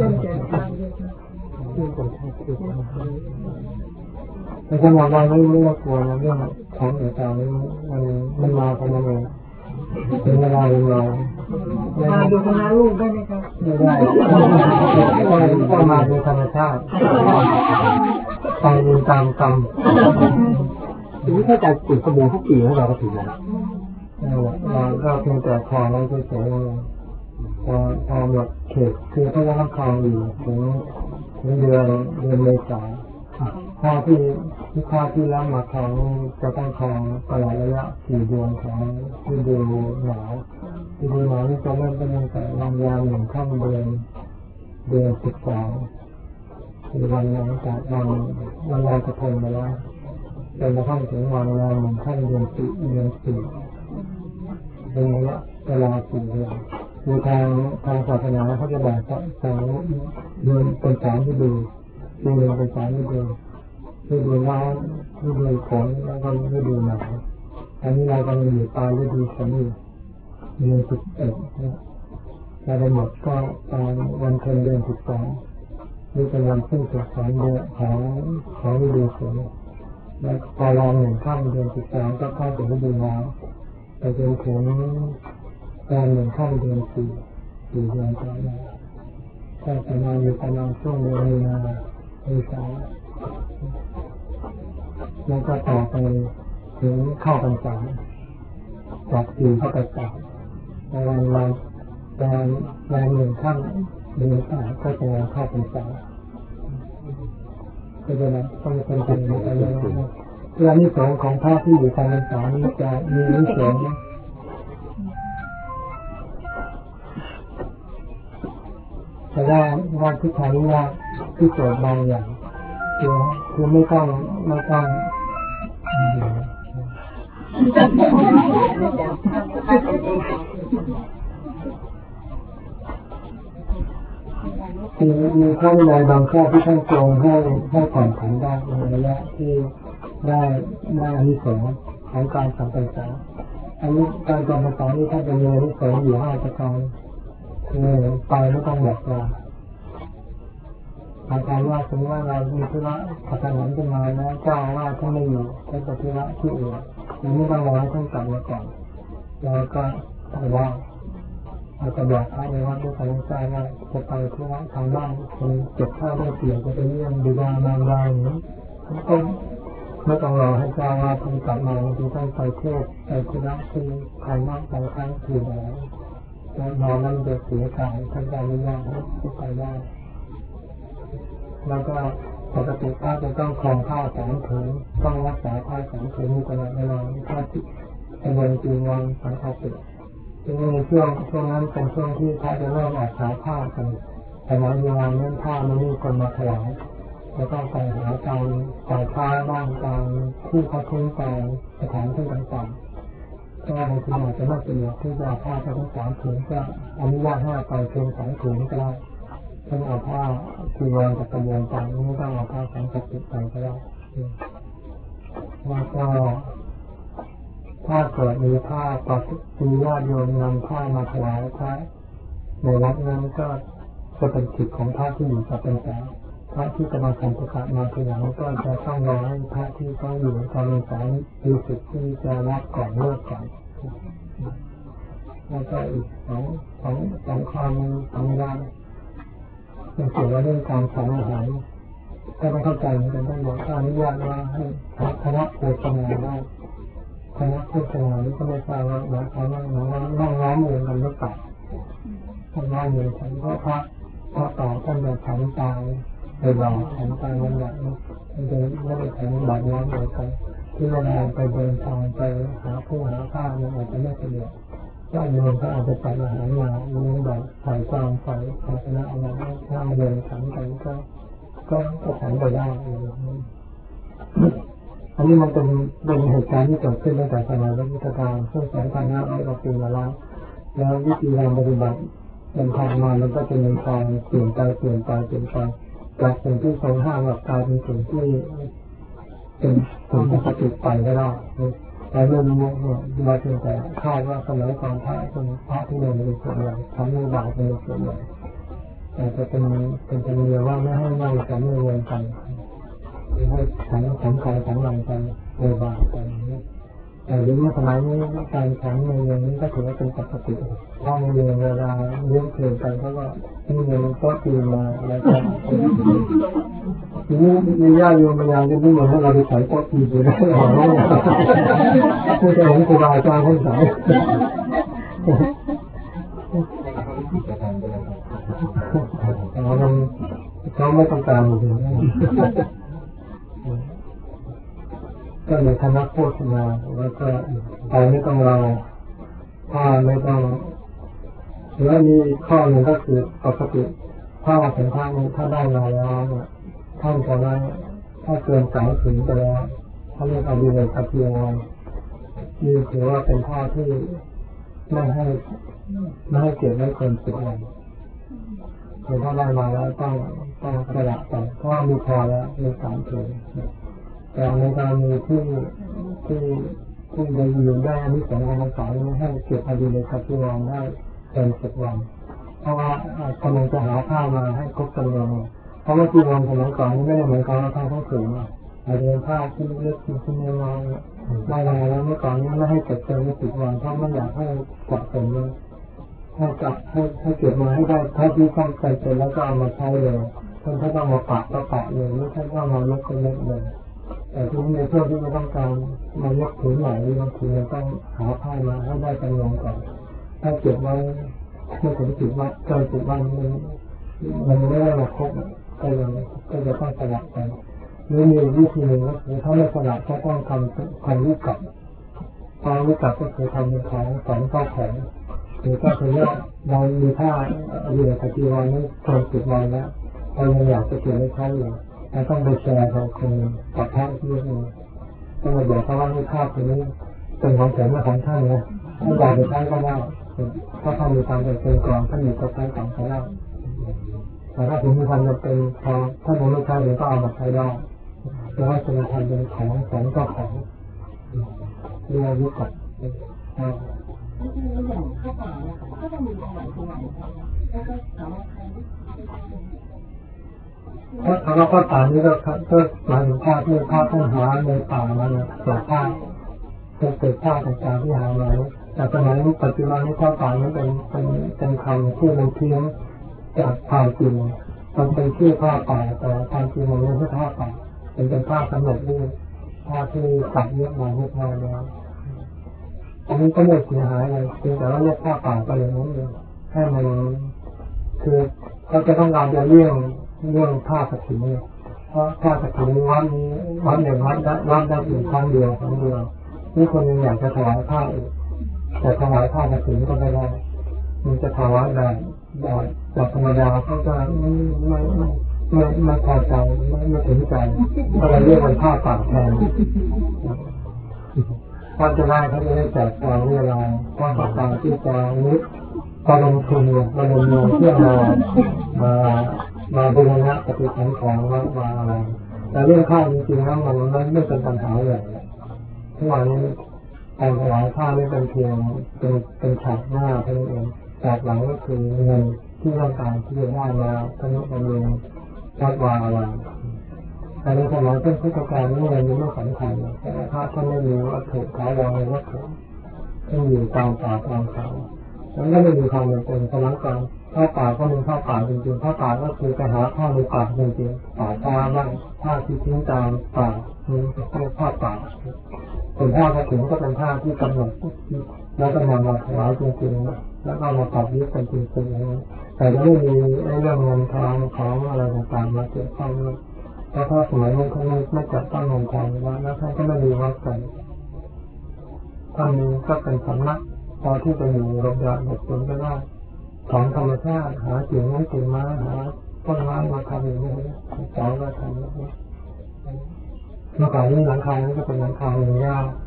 แต่สำหรับเราไม่ต้องกลัวนะเรื่องของต่างๆมันมาของมันเองเป็นเวลาเราดูคณะลูกได้ไหมครับไม่ได้ต้องมาโดยธรรมชาติตามตามกรรมทีนี้ถ้าจะติดขโมยทุกปีแล้วเราก็ถือว่าเราก็เพียงแต่คอไว้เฉยๆพอหมดเขตคือถ้าเราคลองอยู่ถึงเดือนเมษาข้าวที่รับมาคลองจะต้องคลองตลอดระยะ4 เดือนของฤดูหนาวฤดูหนาวนี่จะเริ่มตั้งแต่วันยาม1 ค่ำเดือน12คือวันหลังจากวันลอยกระทงไปแล้วจนกระทั่งถึงวันยาม1 ค่ำเดือน4เป็นระยะเวลา4 เดือนคือทางศาสนาเขาจะแบ่งเดือนเป็น3 ฤดูฤดูเป็น3 ฤดูฤดูร้อนฤดูฝนแล้วก็ฤดูหนาวอันนี้เรากำลังอยู่ปลายฤดูฝนอยู่เดือน11เราได้หมดก็ตอนวันเพ็ญเดือน12นี่เป็นวันขึ้นสุดของเดือนของฤดูฝนแล้วพอรอ1 ค่ำเดือน12ก็เข้าสู่ฤดูหนาวไปจนถึงตอน1 ค่ำเดือน4 เดือนต่อมาก็ประมาณอยู่ประมาณช่วงเดือนมีนาเมษาแล้วก็ต่อไปถึงเข้าพรรษาจาก4เข้าไป8ในวัน1 ค่ำเดือน8ก็จะเข้าพรรษาก็จะต้องเป็นไปเรื่อยๆเพื่อนิสงส์ของพระที่อยู่ในพรรษานี้จะมีนิสงส์แต่ว่าที่ทำว่าที่โจทย์บางอย่างคือไม่ต้องมีข้อวินัยบางข้อที่ท่านทรงให้ผ่อนผันได้ในระยะที่ได้อานิสงส์ของการทำพรรษาอันนี้การทำพรรษานี้ท่านจะมีอานิสงส์อยู่5 ประการคือไปไม่ต้องบอกลาหมายความว่าสมมติว่าเรามีธุระขัดสนขึ้นมาแล้วเจ้าว่าท่านไม่อยู่ท่านไปธุระที่อื่นยังไม่ต้องรอให้ท่านกลับมาก่อนแล้วก็บอกว่าอาจจะบอกพระในวัดด้วยการใจว่าจะไปธุระทางบ้านคนเจ็บข้าวได้เสียจะไปเยี่ยมบิดามารดาอย่างนี้ก็ไม่ต้องรอให้เจ้าว่าท่านกลับมาบางทีท่านไปเที่ยวไปธุระที่ภายนอกไปครั้งคืนแล้วนอนนั่นจะเสียการท่านจะอนุญาตให้ไปได้แล้วก็ปกติถ้าจะต้องคลองผ้า3 ผืนต้องรักษาผ้า3 ผืนมีตลอดเวลาถ้าเป็นวันจีนวันสังฆาติจึงในช่วงนั้นเป็นช่วงที่พระจะเริ่มออกหาผ้ากันแต่ในเวลานั้นผ้าไม่มีคนมาถวายแล้วก็ไปหาการจ่ายผ้าบ้างการที่เขาทิ้งไปสถานที่ต่างๆก็บางทีอาจจะไม่สะดวกที่จะผ้าทั้ง3 ผืนก็อนุญาตให้ไปเพียง2 ผืนก็ได้ต้องเอาผ้าจีวรกับกระเบื้องต่างๆไม่ต้องเอาผ้าสังฆติไปก็ได้แล้วก็ถ้าเกิดมีผ้าปัดมีญาติโยมนำผ้ามาถวายพระในวัดนั้นก็จะเป็นสิทธิ์ของพระที่อยู่กับเป็นแต่พระที่จะมาทำประกาศมาทีหลังก็จะต้องรอให้พระที่เขาอยู่ตอนเป็นสายมีสิทธิ์ที่จะรับก่อนเลิกก่อนแล้วก็อีกสองความทำได้เป็นเกี่ยวกับเรื่องการทำอาหารก็ต้องเข้าใจเหมือนกันต้องบอกอนุญาตว่าให้คณะโภชนาได้คณะโภชนานี้ก็ไม่ทราบว่าหมายความว่านั่งร้านเองกันหรือเปล่านั่งร้านเองฉันก็พระต่อท่านแบบฉันตายไปหลอกฉันตายวันแบบนี้มันจะไม่ได้ฉันแบบน้ำเลยกันที่เวลาไปเดินทางไปหาผู้หาข้าวมันอาจจะไม่สะดวกก็โยมก็อาจจะไปอาหารมามีแบบใส่จานใส่ภาชนะอะไรถ้าเดินฉันกันก็ฉันไปได้อันนี้มันเป็นเหตุการณ์ที่เกิดขึ้นตั้งแต่สมัยรัชกาลช่วง2,500 กว่าปีมาแล้ววิธีการปฏิบัติเป็นทางมามันก็จะมีความเปลี่ยนไปจากสิ่งที่ทรงห้ามกับกลายเป็นสิ่งที่เป็นผลปกติไปก็ได้แต่เรื่องนี้เนี่ยมาเป็นแต่คาดว่าสมัยก่อนพระเป็นพระที่เดินในส่วนใหญ่ทำให้บาปเป็นส่วนใหญ่แต่จะเป็นธรรมเนียมว่าไม่ให้นั่งฉันเงินกันให้ฉันใครฉันมันกันโดยบาปกันแต่เดี๋ยวนี้สมัยนี้การฉันเงินนี้ก็ถือว่าเป็นปกติถ้าในเวลาเลี้ยงเพลินกันเขาก็มีเงินโต๊ะจีนมาแล้วก็ทีนี้มีญาติโยมพยายามจะไม่เหมือนให้เราไปใส่โต๊ะจีนอยู่แล้วผู้จะเห็นครูบาอาจารย์ท่านใส่เขาไม่ต้องการอยู่ก็เลยคณะโฆษณาแล้วก็ไปไม่ต้องเราถ้าไม่ต้องแล้วมีข้อหนึ่งก็คือปกติถ้าถึงทางนี้ถ้าได้มาแล้วเนี่ยท่านจะว่าถ้าเกินสายถึงไปแล้วท่านเรียกอดีเลยกับเพียงวันนี่ถือว่าเป็นท่าที่ไม่ให้เก็บไว้เกิน10 วันคือถ้าได้มาแล้วต้องสละไปเพราะมีพอแล้วมี3 ถึงแต่ในกรณีที่ได้ยืนได้อันนี้สองคำสอนนี้ให้เก็บอดีเลยกับเพียงวันได้เกิน10 วันเพราะว่ากำลังจะหาข้าวมาให้ครบจำนวนเพราะว่าจีวรสมัยก่อนนี่ไม่ได้เหมือนกันผ้าทั้งผืนอาจจะเป็นผ้าที่เล็กที่น้อยได้แล้วเมื่อก่อนนี้ไม่ให้เก็บเกิน10 วันเพราะไม่อยากให้สะสมให้เก็บมาให้ได้ถ้าที่ต้องใส่แล้วก็เอามาใช้เลยท่านต้องมาปักก็ปักเลยไม่ใช่ว่ามาลดเป็นเล็กเลยแต่ที่ในช่วงที่เราต้องการมายกถือใหม่บางทีเราต้องหาผ้ามาให้ได้จำนวนก่อนถ้าเก็บไว้ไม่ถึง10 วันเกิน10 วันมันไม่ได้มาครบก็จะต้องสลับไปหรือมีวิธีหนึ่งก็คือถ้าไม่สลับก็ต้องทำวิกัดพอวิกัดก็คือทำเป็นของข้าวของหรือก็คือว่าเรามีผ้าเหลือกับจีวรนี้เกิน10 วันแล้วเรายังอยากจะเก็บไว้ใช้อยู่เราต้องไปแชร์กับคนกับท่านที่นี่ต้องมาบอกเขาว่าให้ผ้าตัวนี้เป็นของผมและของท่านนะถ้าอยากจะใช้ก็ได้ถ้าท่านมีความจำเป็นก่อนท่านอยู่ก็ใช้ก่อนก็ได้แต่ถ้าผมมีความจำเป็นพอถ้าผมไม่ใช้ผมก็เอามาใช้ได้เพราะว่าจะทำเป็นของเจ้าของเรียกวิกัดอย่างข้าวป่าเนี่ยก็จะมีตรงไหนตรงไหนแล้วก็สามารถใช้ถ้าเราข้าวป่านี่ก็หมายถึงผ้าที่ต้องหาในป่ามาเนี่ยเศษผ้าต่างๆที่หามาแต่สมัยนี้ปัจจุบันนี้ข้าวป่านี่เป็นคำที่มันเพี้ยนจากความจริงมันเป็นชื่อผ้าป่าแต่ความจริงมันไม่ใช่ผ้าป่าเป็นผ้าสำเร็จรูปผ้าที่ตัดเย็บมาให้พอแล้วอันนี้ก็ไม่เสียหายเลยเพียงแต่ว่าเรียกผ้าป่าไปอย่างนั้นเองให้มันคือเขาจะต้องการจะเรื่องผ้ากฐินเนี่ยเพราะผ้ากฐินวัดหนึ่งวัดได้ถึงครั้งเดียวนี่คนยังอยากจะถวายผ้าอีกแต่ถวายผ้ากฐินก็ไม่ได้มันจะถวายแบบธรรมดาเขาจะไม่พอใจไม่ถึงใจก็เลยเรียกเป็นผ้าป่าแทนถ้าจะได้เขาจะได้แจกจ่ายเวลาเพราะต่างที่จะนึกพอลงทุนมาลงเงินเพื่อมาบูรณะปฏิสังขรณ์มาอะไรแต่เรื่องผ้าจริงๆแล้วมันไม่เป็นปัญหาใหญ่ทุกวันนี้การถวายผ้าไม่เป็นเพียงเป็นฉากหน้าเท่านั้นเองฉากหลังก็คือเงินที่ต้องการที่จะได้มาทั้งนี้เป็นเงินวัดวาอะไรแต่ในสมัยต้นพุทธกาลนี่เงินไม่สำคัญแต่ถ้าท่านไม่มีวัตถุขายวัตถุที่อยู่ตามป่าตามเขามันก็ไม่มีความจำเป็นสมัยก่อนผ้าป่าก็มีผ้าป่าจริงๆผ้าป่าก็คือไปหาผ้าในป่าจริงๆป่าตาบ้างผ้าที่ทิ้งตามป่ามีผ้าป่าส่วนผ้ากฐินก็เป็นผ้าที่กำหนดแล้วก็นำมาถวายจริงๆแล้วก็มาตัดเย็บเป็นจริงๆแต่ไม่มีเรื่องเงินทองของอะไรต่างๆมาเกี่ยวข้องแล้วก็สมัยนั้นเขาไม่จับต้องเงินทองแล้วท่านก็ไม่มีวัดกันท่านนี้ก็เป็นสำนักพอที่จะอยู่โรงพยาบาลเด็กคนก็ได้ของธรรมชาติหากิ่งไม้กิ่งไม้หาต้นไม้มาทำอย่างนี้สอนก็ทำอย่างนี้เมื่อก่อนนี้หลังคาก็เป็นหลังคาอย่างยาว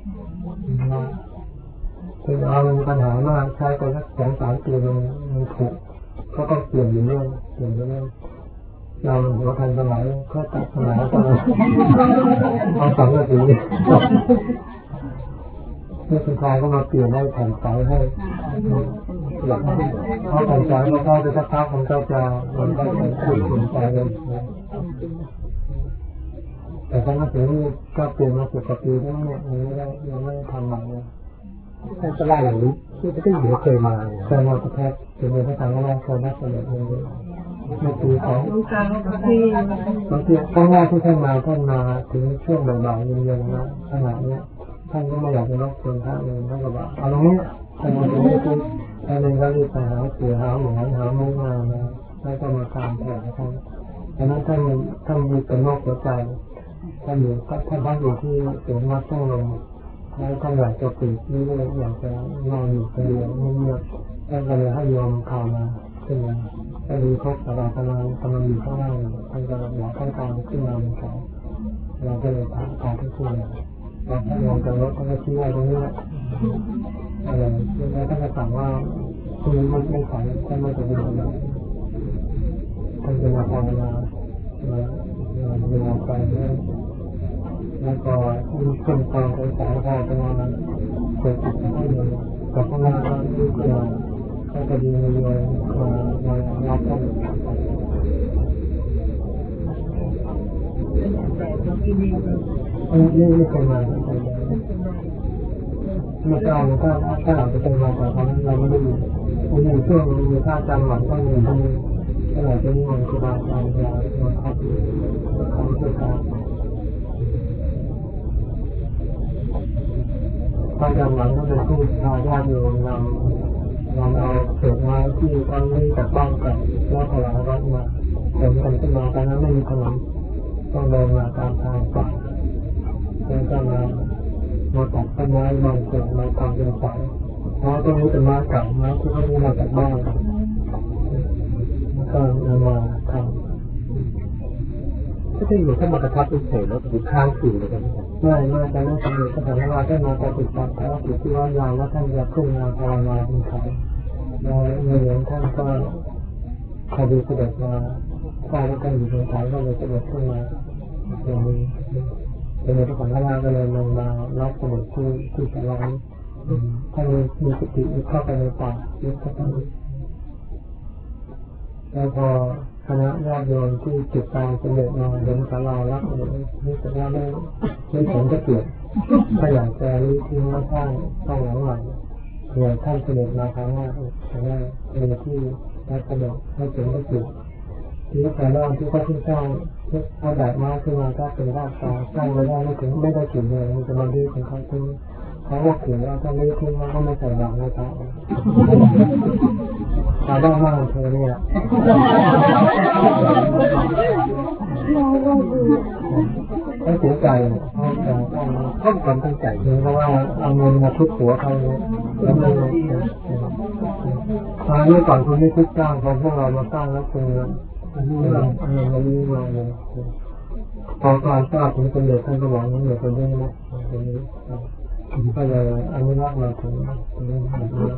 คือเอาปัญหามากใช้ไปสัก2-3 ปีมันผุก็ต้องเปลี่ยนอยู่เรื่อยเราหัวทันสมัยก็ตัดสมัยก็เอาสองนาทีเมื่อสุดท้ายก็มาเปลี่ยนได้แผ่นใสให้หลักเพราะแผ่นใสมันก็จะพักมันก็จะขึ้นถึงใจเลยแต่ถ้ามาถึงนี่ก็เปลี่ยนมา10 ปีแล้วเนี่ยยังไม่ทำใหม่เลยท่านก็ไล่อย่างนี้ที่ก็อยู่เคยมาประเทศเป็นภาษาอังกฤษเคยนักเสนอเลยในปีของบางทีครั้งแรกที่ท่านมาถึงช่วงบ่ายๆเย็นๆนะขณะนี้ท่านก็ไม่อยากจะรบกวนท่านเลยท่านก็บอกเอาตรงนี้ท่านจะไม่พูดท่านเองก็รีบไปหาเสือหาหมูหามุ้งมาแล้วก็มาตามแผนท่านดังนั้นท่านมีเป็นโรคหัวใจท่านพักอยู่ที่ศูนย์วัดต้องลงแล้วท่านอยากจะปิดนี่เลยอยากจะนอนอยู่คนเดียวเงียบๆท่านก็เลยให้โยมข่าวมาขึ้นมาก็ดูพบสบายกำลังอยู่ข้างล่างท่านก็อยากต้องการขึ้นมาเหมือนกันเราก็เลยพาทุกคนเราให้โยมจะรถท่านก็ชี้ไว้ตรงนี้อะไรแล้วท่านก็ถามว่าคุณไม่ขายท่านไม่จะเป็นอะไรท่านจะมาภาวนาเวลาไปแล้วก็มีคนฟังคนสาวพอจะมาเปิดจิตให้เลยกับพนักงานที่เกี่ยวก็จะดีเลยมารับกันนี่เคยมาเมื่อก่อนถ้าเราจะเป็นมาแต่ตอนนั้นเราไม่ได้อยู่ช่วงมีค่าจำหวังก็มีที่ก็เลยจะมีเงินครูบาอาจารย์มาพักของเพื่อการพระอาจารย์หวังก็เป็นผู้พาญาติโยมนำเอาเศษไม้ที่ตั้งนี้แต่ต้องกับแล้วถวายวัดมาเดินกันขึ้นมาตอนนั้นไม่มีถนนต้องเดินมาตามทางป่าแล้วก็มาตัดต้นไม้บางส่วนมาทำเป็นสายเพราะตรงนี้เป็นไม้เก่าไม้ที่เขามีมาจากบ้านก็นำมาทำก็จะอยู่ถ้ามากระทับเฉยแล้วอยู่ข้างขื่อเลยกันไม่แต่ไม่สำเร็จก็ถามว่าท่านมาปฏิบัติแล้วติดที่ว่าเราว่าท่านจะขึ้นมาภาวนาเป็นเขาเราในหลวงท่านก็คดีเสด็จมาทราบว่าท่านอยู่บนเขาก็เลยเสด็จขึ้นมาอย่างนี้เป็นในพระสังฆราชก็เลยลงมารับเสด็จที่สวรรค์ท่านมีสติเข้าไปในป่ายึดเข้าไปแล้วพอคณะญาติโยมที่ติดตามเสด็จมาเห็นศาลาลักนี่แต่ว่าไม่สมจะเกียรติถ้าอยากจะรู้ที่ว่าสร้างหลังใหม่เผื่อท่านเสด็จมาครั้งแรกแต่ว่าเป็นที่รักเสด็จให้สมจะเกียรติที่ศาลาที่เขาที่สร้างเอาแบบมาขึ้นมาก็เป็นรากตาสร้างไว้ได้ไม่ถึงไม่ได้ถึงเลยมันจะมาดื้อของเขาทิ้งเขาบอกถึงว่าถ้าไม่ทิ้งว่าก็ไม่ใส่หลังนะครับเราได้มากเธอเนี่ยต้องเสียใจต้องตั้งใจเพราะว่าเอาเงินมาทุบหัวเขาเนี่ยแล้วไม่ตอนนี้ก่อนคุณไม่ทุบสร้างพอพวกเรามาสร้างแล้วคุณเราไม่มาเลยพอการทราบถึงเป็นเด็กท่านก็บอกว่าเด็กคนนี้นะคนนี้ก็เลยอนุรักษ์มาถึงนี้แบบนี้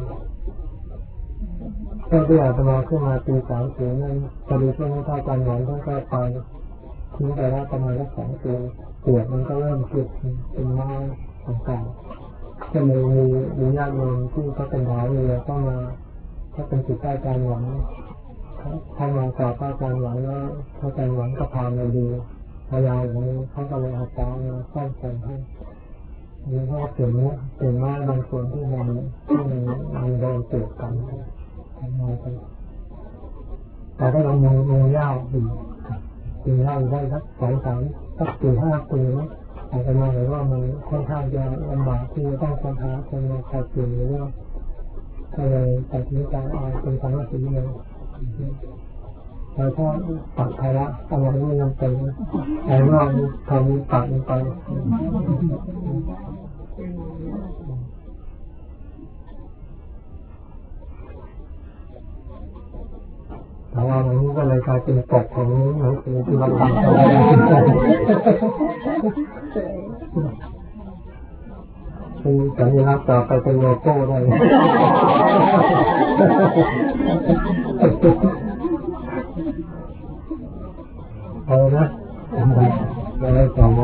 ท่านที่อาตมาขึ้นมาปี30นั้นพอดีเพื่อนท่านอาจารย์หวังท่านก็ไปทิ้งไปแล้วประมาณ2 ปีเปลือกมันก็เริ่มเกิดเป็นไม้ต่างๆก็เลยมีญาติโยมที่เขาเป็นท้าวเรือก็มาก็เป็นจิตอาจารย์หวังท่านมาสอบอาจารย์หวังแล้วอาจารย์หวังก็พามาดูพยายอย่างนี้เขาก็เลยเอาตามาสร้างสรรค์ให้นี่เขาเปลี่ยนไม้บางส่วนที่มันโดนเปลือกกันทำมากันแต่ก็ยังมียาวอยู่ปียาวได้สักสัก4-5 ปีนะอาจจะมาเลยว่ามันค่อนข้างจะลำบากที่จะต้องค้นหาคนมาคอยเปลี่ยนหรือว่าก็เลยตัดสินใจเอาเป็นสังกัดนี้เลยแล้วก็ปักภาระอะไรไม่จำเป็นแต่ว่าทำปักไปแต่ว่าวันนี้ก็เลยกลายเป็นปกของหนังสือที่เราทำเป็นสัญลักษณ์ต่อไปเป็นโลโก้ได้เอานะอะไรต่อวะ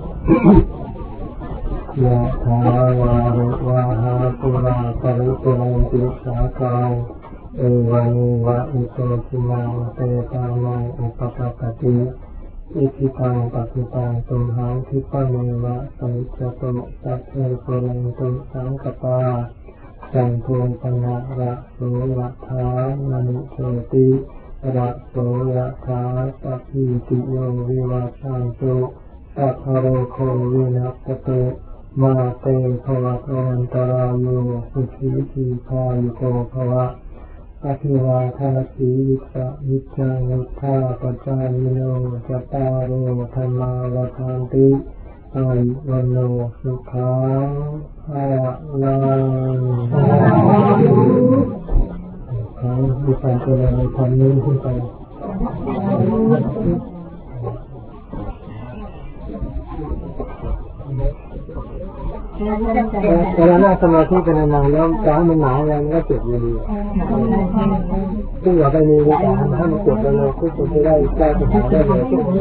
ยะถาวาริวะหาปุราปริปุเรนติสาคาเอวะเมวะอิโตทินังเตตานังอุปกปติอิทิตังปัจจิตังตุมหังคิปะเมวะสมิจจตุสัพเพปุเรนตุสังกปาจันโทปนะระโสยะถามณิโชติระโสยะถาสัพพิติโยวิวัชชันตุสัพพะโรโควินัสสตุมาเตภวะตวันตรายโยสุขีทีพายุโกภวะอภิวาทนาสีวิสะวิจังวิทาปัจจายโนจตารโอธรรมาวทานติอายุวันโนสุขังภาลังขอมีความเจริญในธรรมนี้ขึ้นไปเวลานั่งสมาธิเป็นนานๆแล้วใจมันหนาวแล้วมันก็เจ็บอยู่ดีซึ่งอย่าไปมีวิธีให้มันเจ็บเลยทุกคนจะได้แก้ปัญหาได้เลย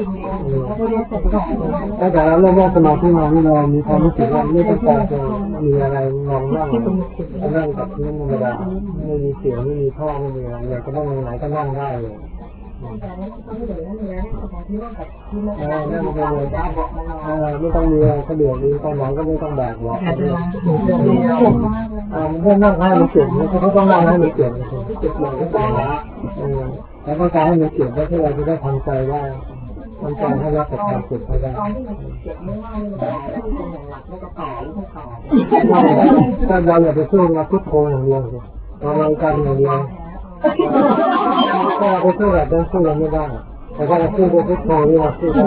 ถ้าแต่เราเริ่มนั่งสมาธิมาที่เรามีความรู้สึกว่าไม่ต้องการจะมีอะไรมองนั่งนั่งกับพื้นธรรมดาไม่มีเสียงไม่มีท่อไม่มีอะไรอยากจะนั่งไหนก็นั่งได้เลยนั่งไปเลยไม่ต้องมีอะไรเดือดดีตอนไหนก็ไม่ต้องแบกหรอกเมื่อนั่งให้มันเจ็บเขาต้องนั่งให้มันเจ็บเจ็บเลยก็ตายแล้วก็การให้มันเจ็บแล้วที่เราจะได้ทำใจได้ทำใจให้รับกับความเจ็บได้ถ้าเราอยากจะสู้เราพุทโธอย่างเดียวเราการอย่างเดียวถ้าเราสู้แบบนั้นสู้ยังไม่ได้แต่ถ้าเราสู้ด้วยพุทโธนี่เราสู้ได้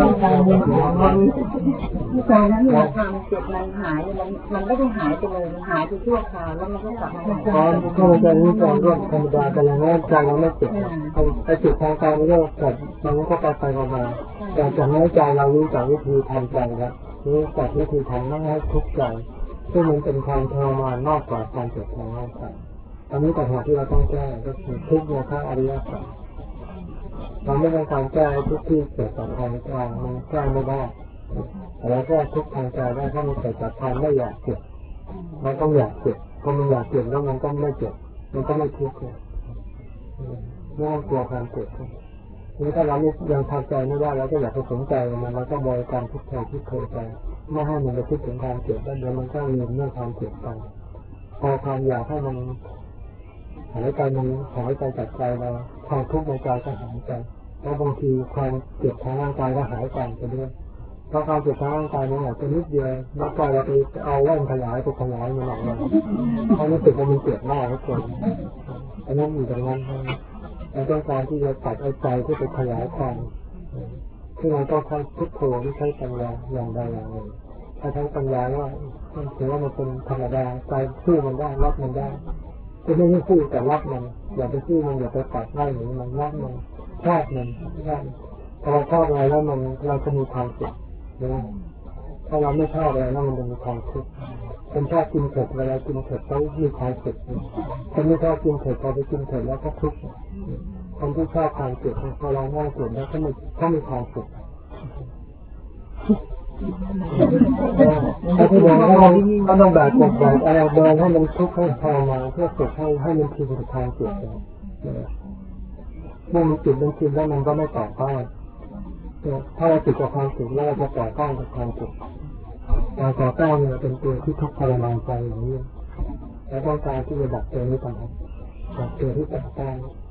ใจนั้นเราทำเจ็บมันหายมันไม่ได้หายไปเลยมันหายไปชั่วคราวแล้วมันก็กลับมาถ้าเราจะรู้จักเรื่องธรรมดาแต่ยังไม่ใจเราไม่เจ็บไอ้จิตทางกายมันก็เกิดมันก็ไปมาแต่จากนั้นใจเรารู้จักวิธีทางใจแล้วรู้จักวิธีทางไม่ให้ทุกข์ใจซึ่งมันเป็นความทรมานมากกว่าการเจ็บทางร่างกายอันนี้แต่หากที่เราต้องแก้ก็คือทุกข์ในพระอริยสัจเราไม่ต้องการแก้ทุกข์ที่เกิดจากทางกายมันแก้ไม่ได้แล้วก็ทุกทางใจได้ถ้ามันเกิดจากความไม่อยากเจ็บมันต้องอยากเจ็บพอมันอยากเจ็บแล้วมันก็ไม่เจ็บมันก็ไม่ทุกข์เลยไม่ต้องกลัวความเจ็บนี่ถ้าเรายังทำใจไม่ได้เราก็อยากไปสนใจมันเราก็บริการทุกข์ใจที่เคยใจไม่ให้มันไปคิดถึงความเจ็บแล้วเดี๋ยวมันก็ลืมเรื่องความเจ็บไปพอความอยากให้มันหายไปมันหายไปจากใจเราความทุกข์ในใจก็หายไปแล้วบางทีความเจ็บทางร่างกายก็หายไปด้วยเพราะความเจ็บทางร่างกายมันอาจจะนิดเดียวแล้วก็เราไปเอาแว่นขยายไปขยายมันออกมาเพราะรู้สึกว่ามันเจ็บมากทุกคนอันนั้นอยู่ตรงนั้นเราต้องการที่จะตัดเอาใจที่ไปขยายความที่เราต้องใช้พุทโธที่ใช้ปัญญาอย่างใดอย่างหนึ่งถ้าใช้ปัญญาว่ามันถือว่ามันเป็นธรรมดาใจสู้มันได้รับมันได้คือไม่ใช่สู้แต่รับมันอย่าไปสู้มันอย่าไปตัดไล่หนีมันรับมันชอบมันพอเราชอบอะไรแล้วมันเราจะมีความสุขนะถ้าเราไม่ชอบอะไรแล้วมันจะมีความทุกข์คนชอบกินเผ็ดเวลากินเผ็ดเขามีความสุขคนไม่ชอบกินเผ็ดพอไปกินเผ็ดแล้วก็ทุกข์คนที่ชอบความเผ็ดพอเราง่ายเผ็ดแล้วก็มีความสุขถ้าที่บอกว่าเราต้องแบบกดแบบอะไรเดินให้มันทุกข์ให้ทรมานเพื่อฝึกให้มันชินกับความเจ็บเมื่อมันจิตมันชินแล้วมันก็ไม่ต่อต้านถ้าเราติดกับความสุขแล้วเราจะต่อต้านกับความสุขการต่อต้านเนี่ยเป็นตัวที่ทุกข์ทรมานใจอย่างนี้และต้องการที่จะดับตัวนี้ต่างหากดับตัวที่ต่อต้าน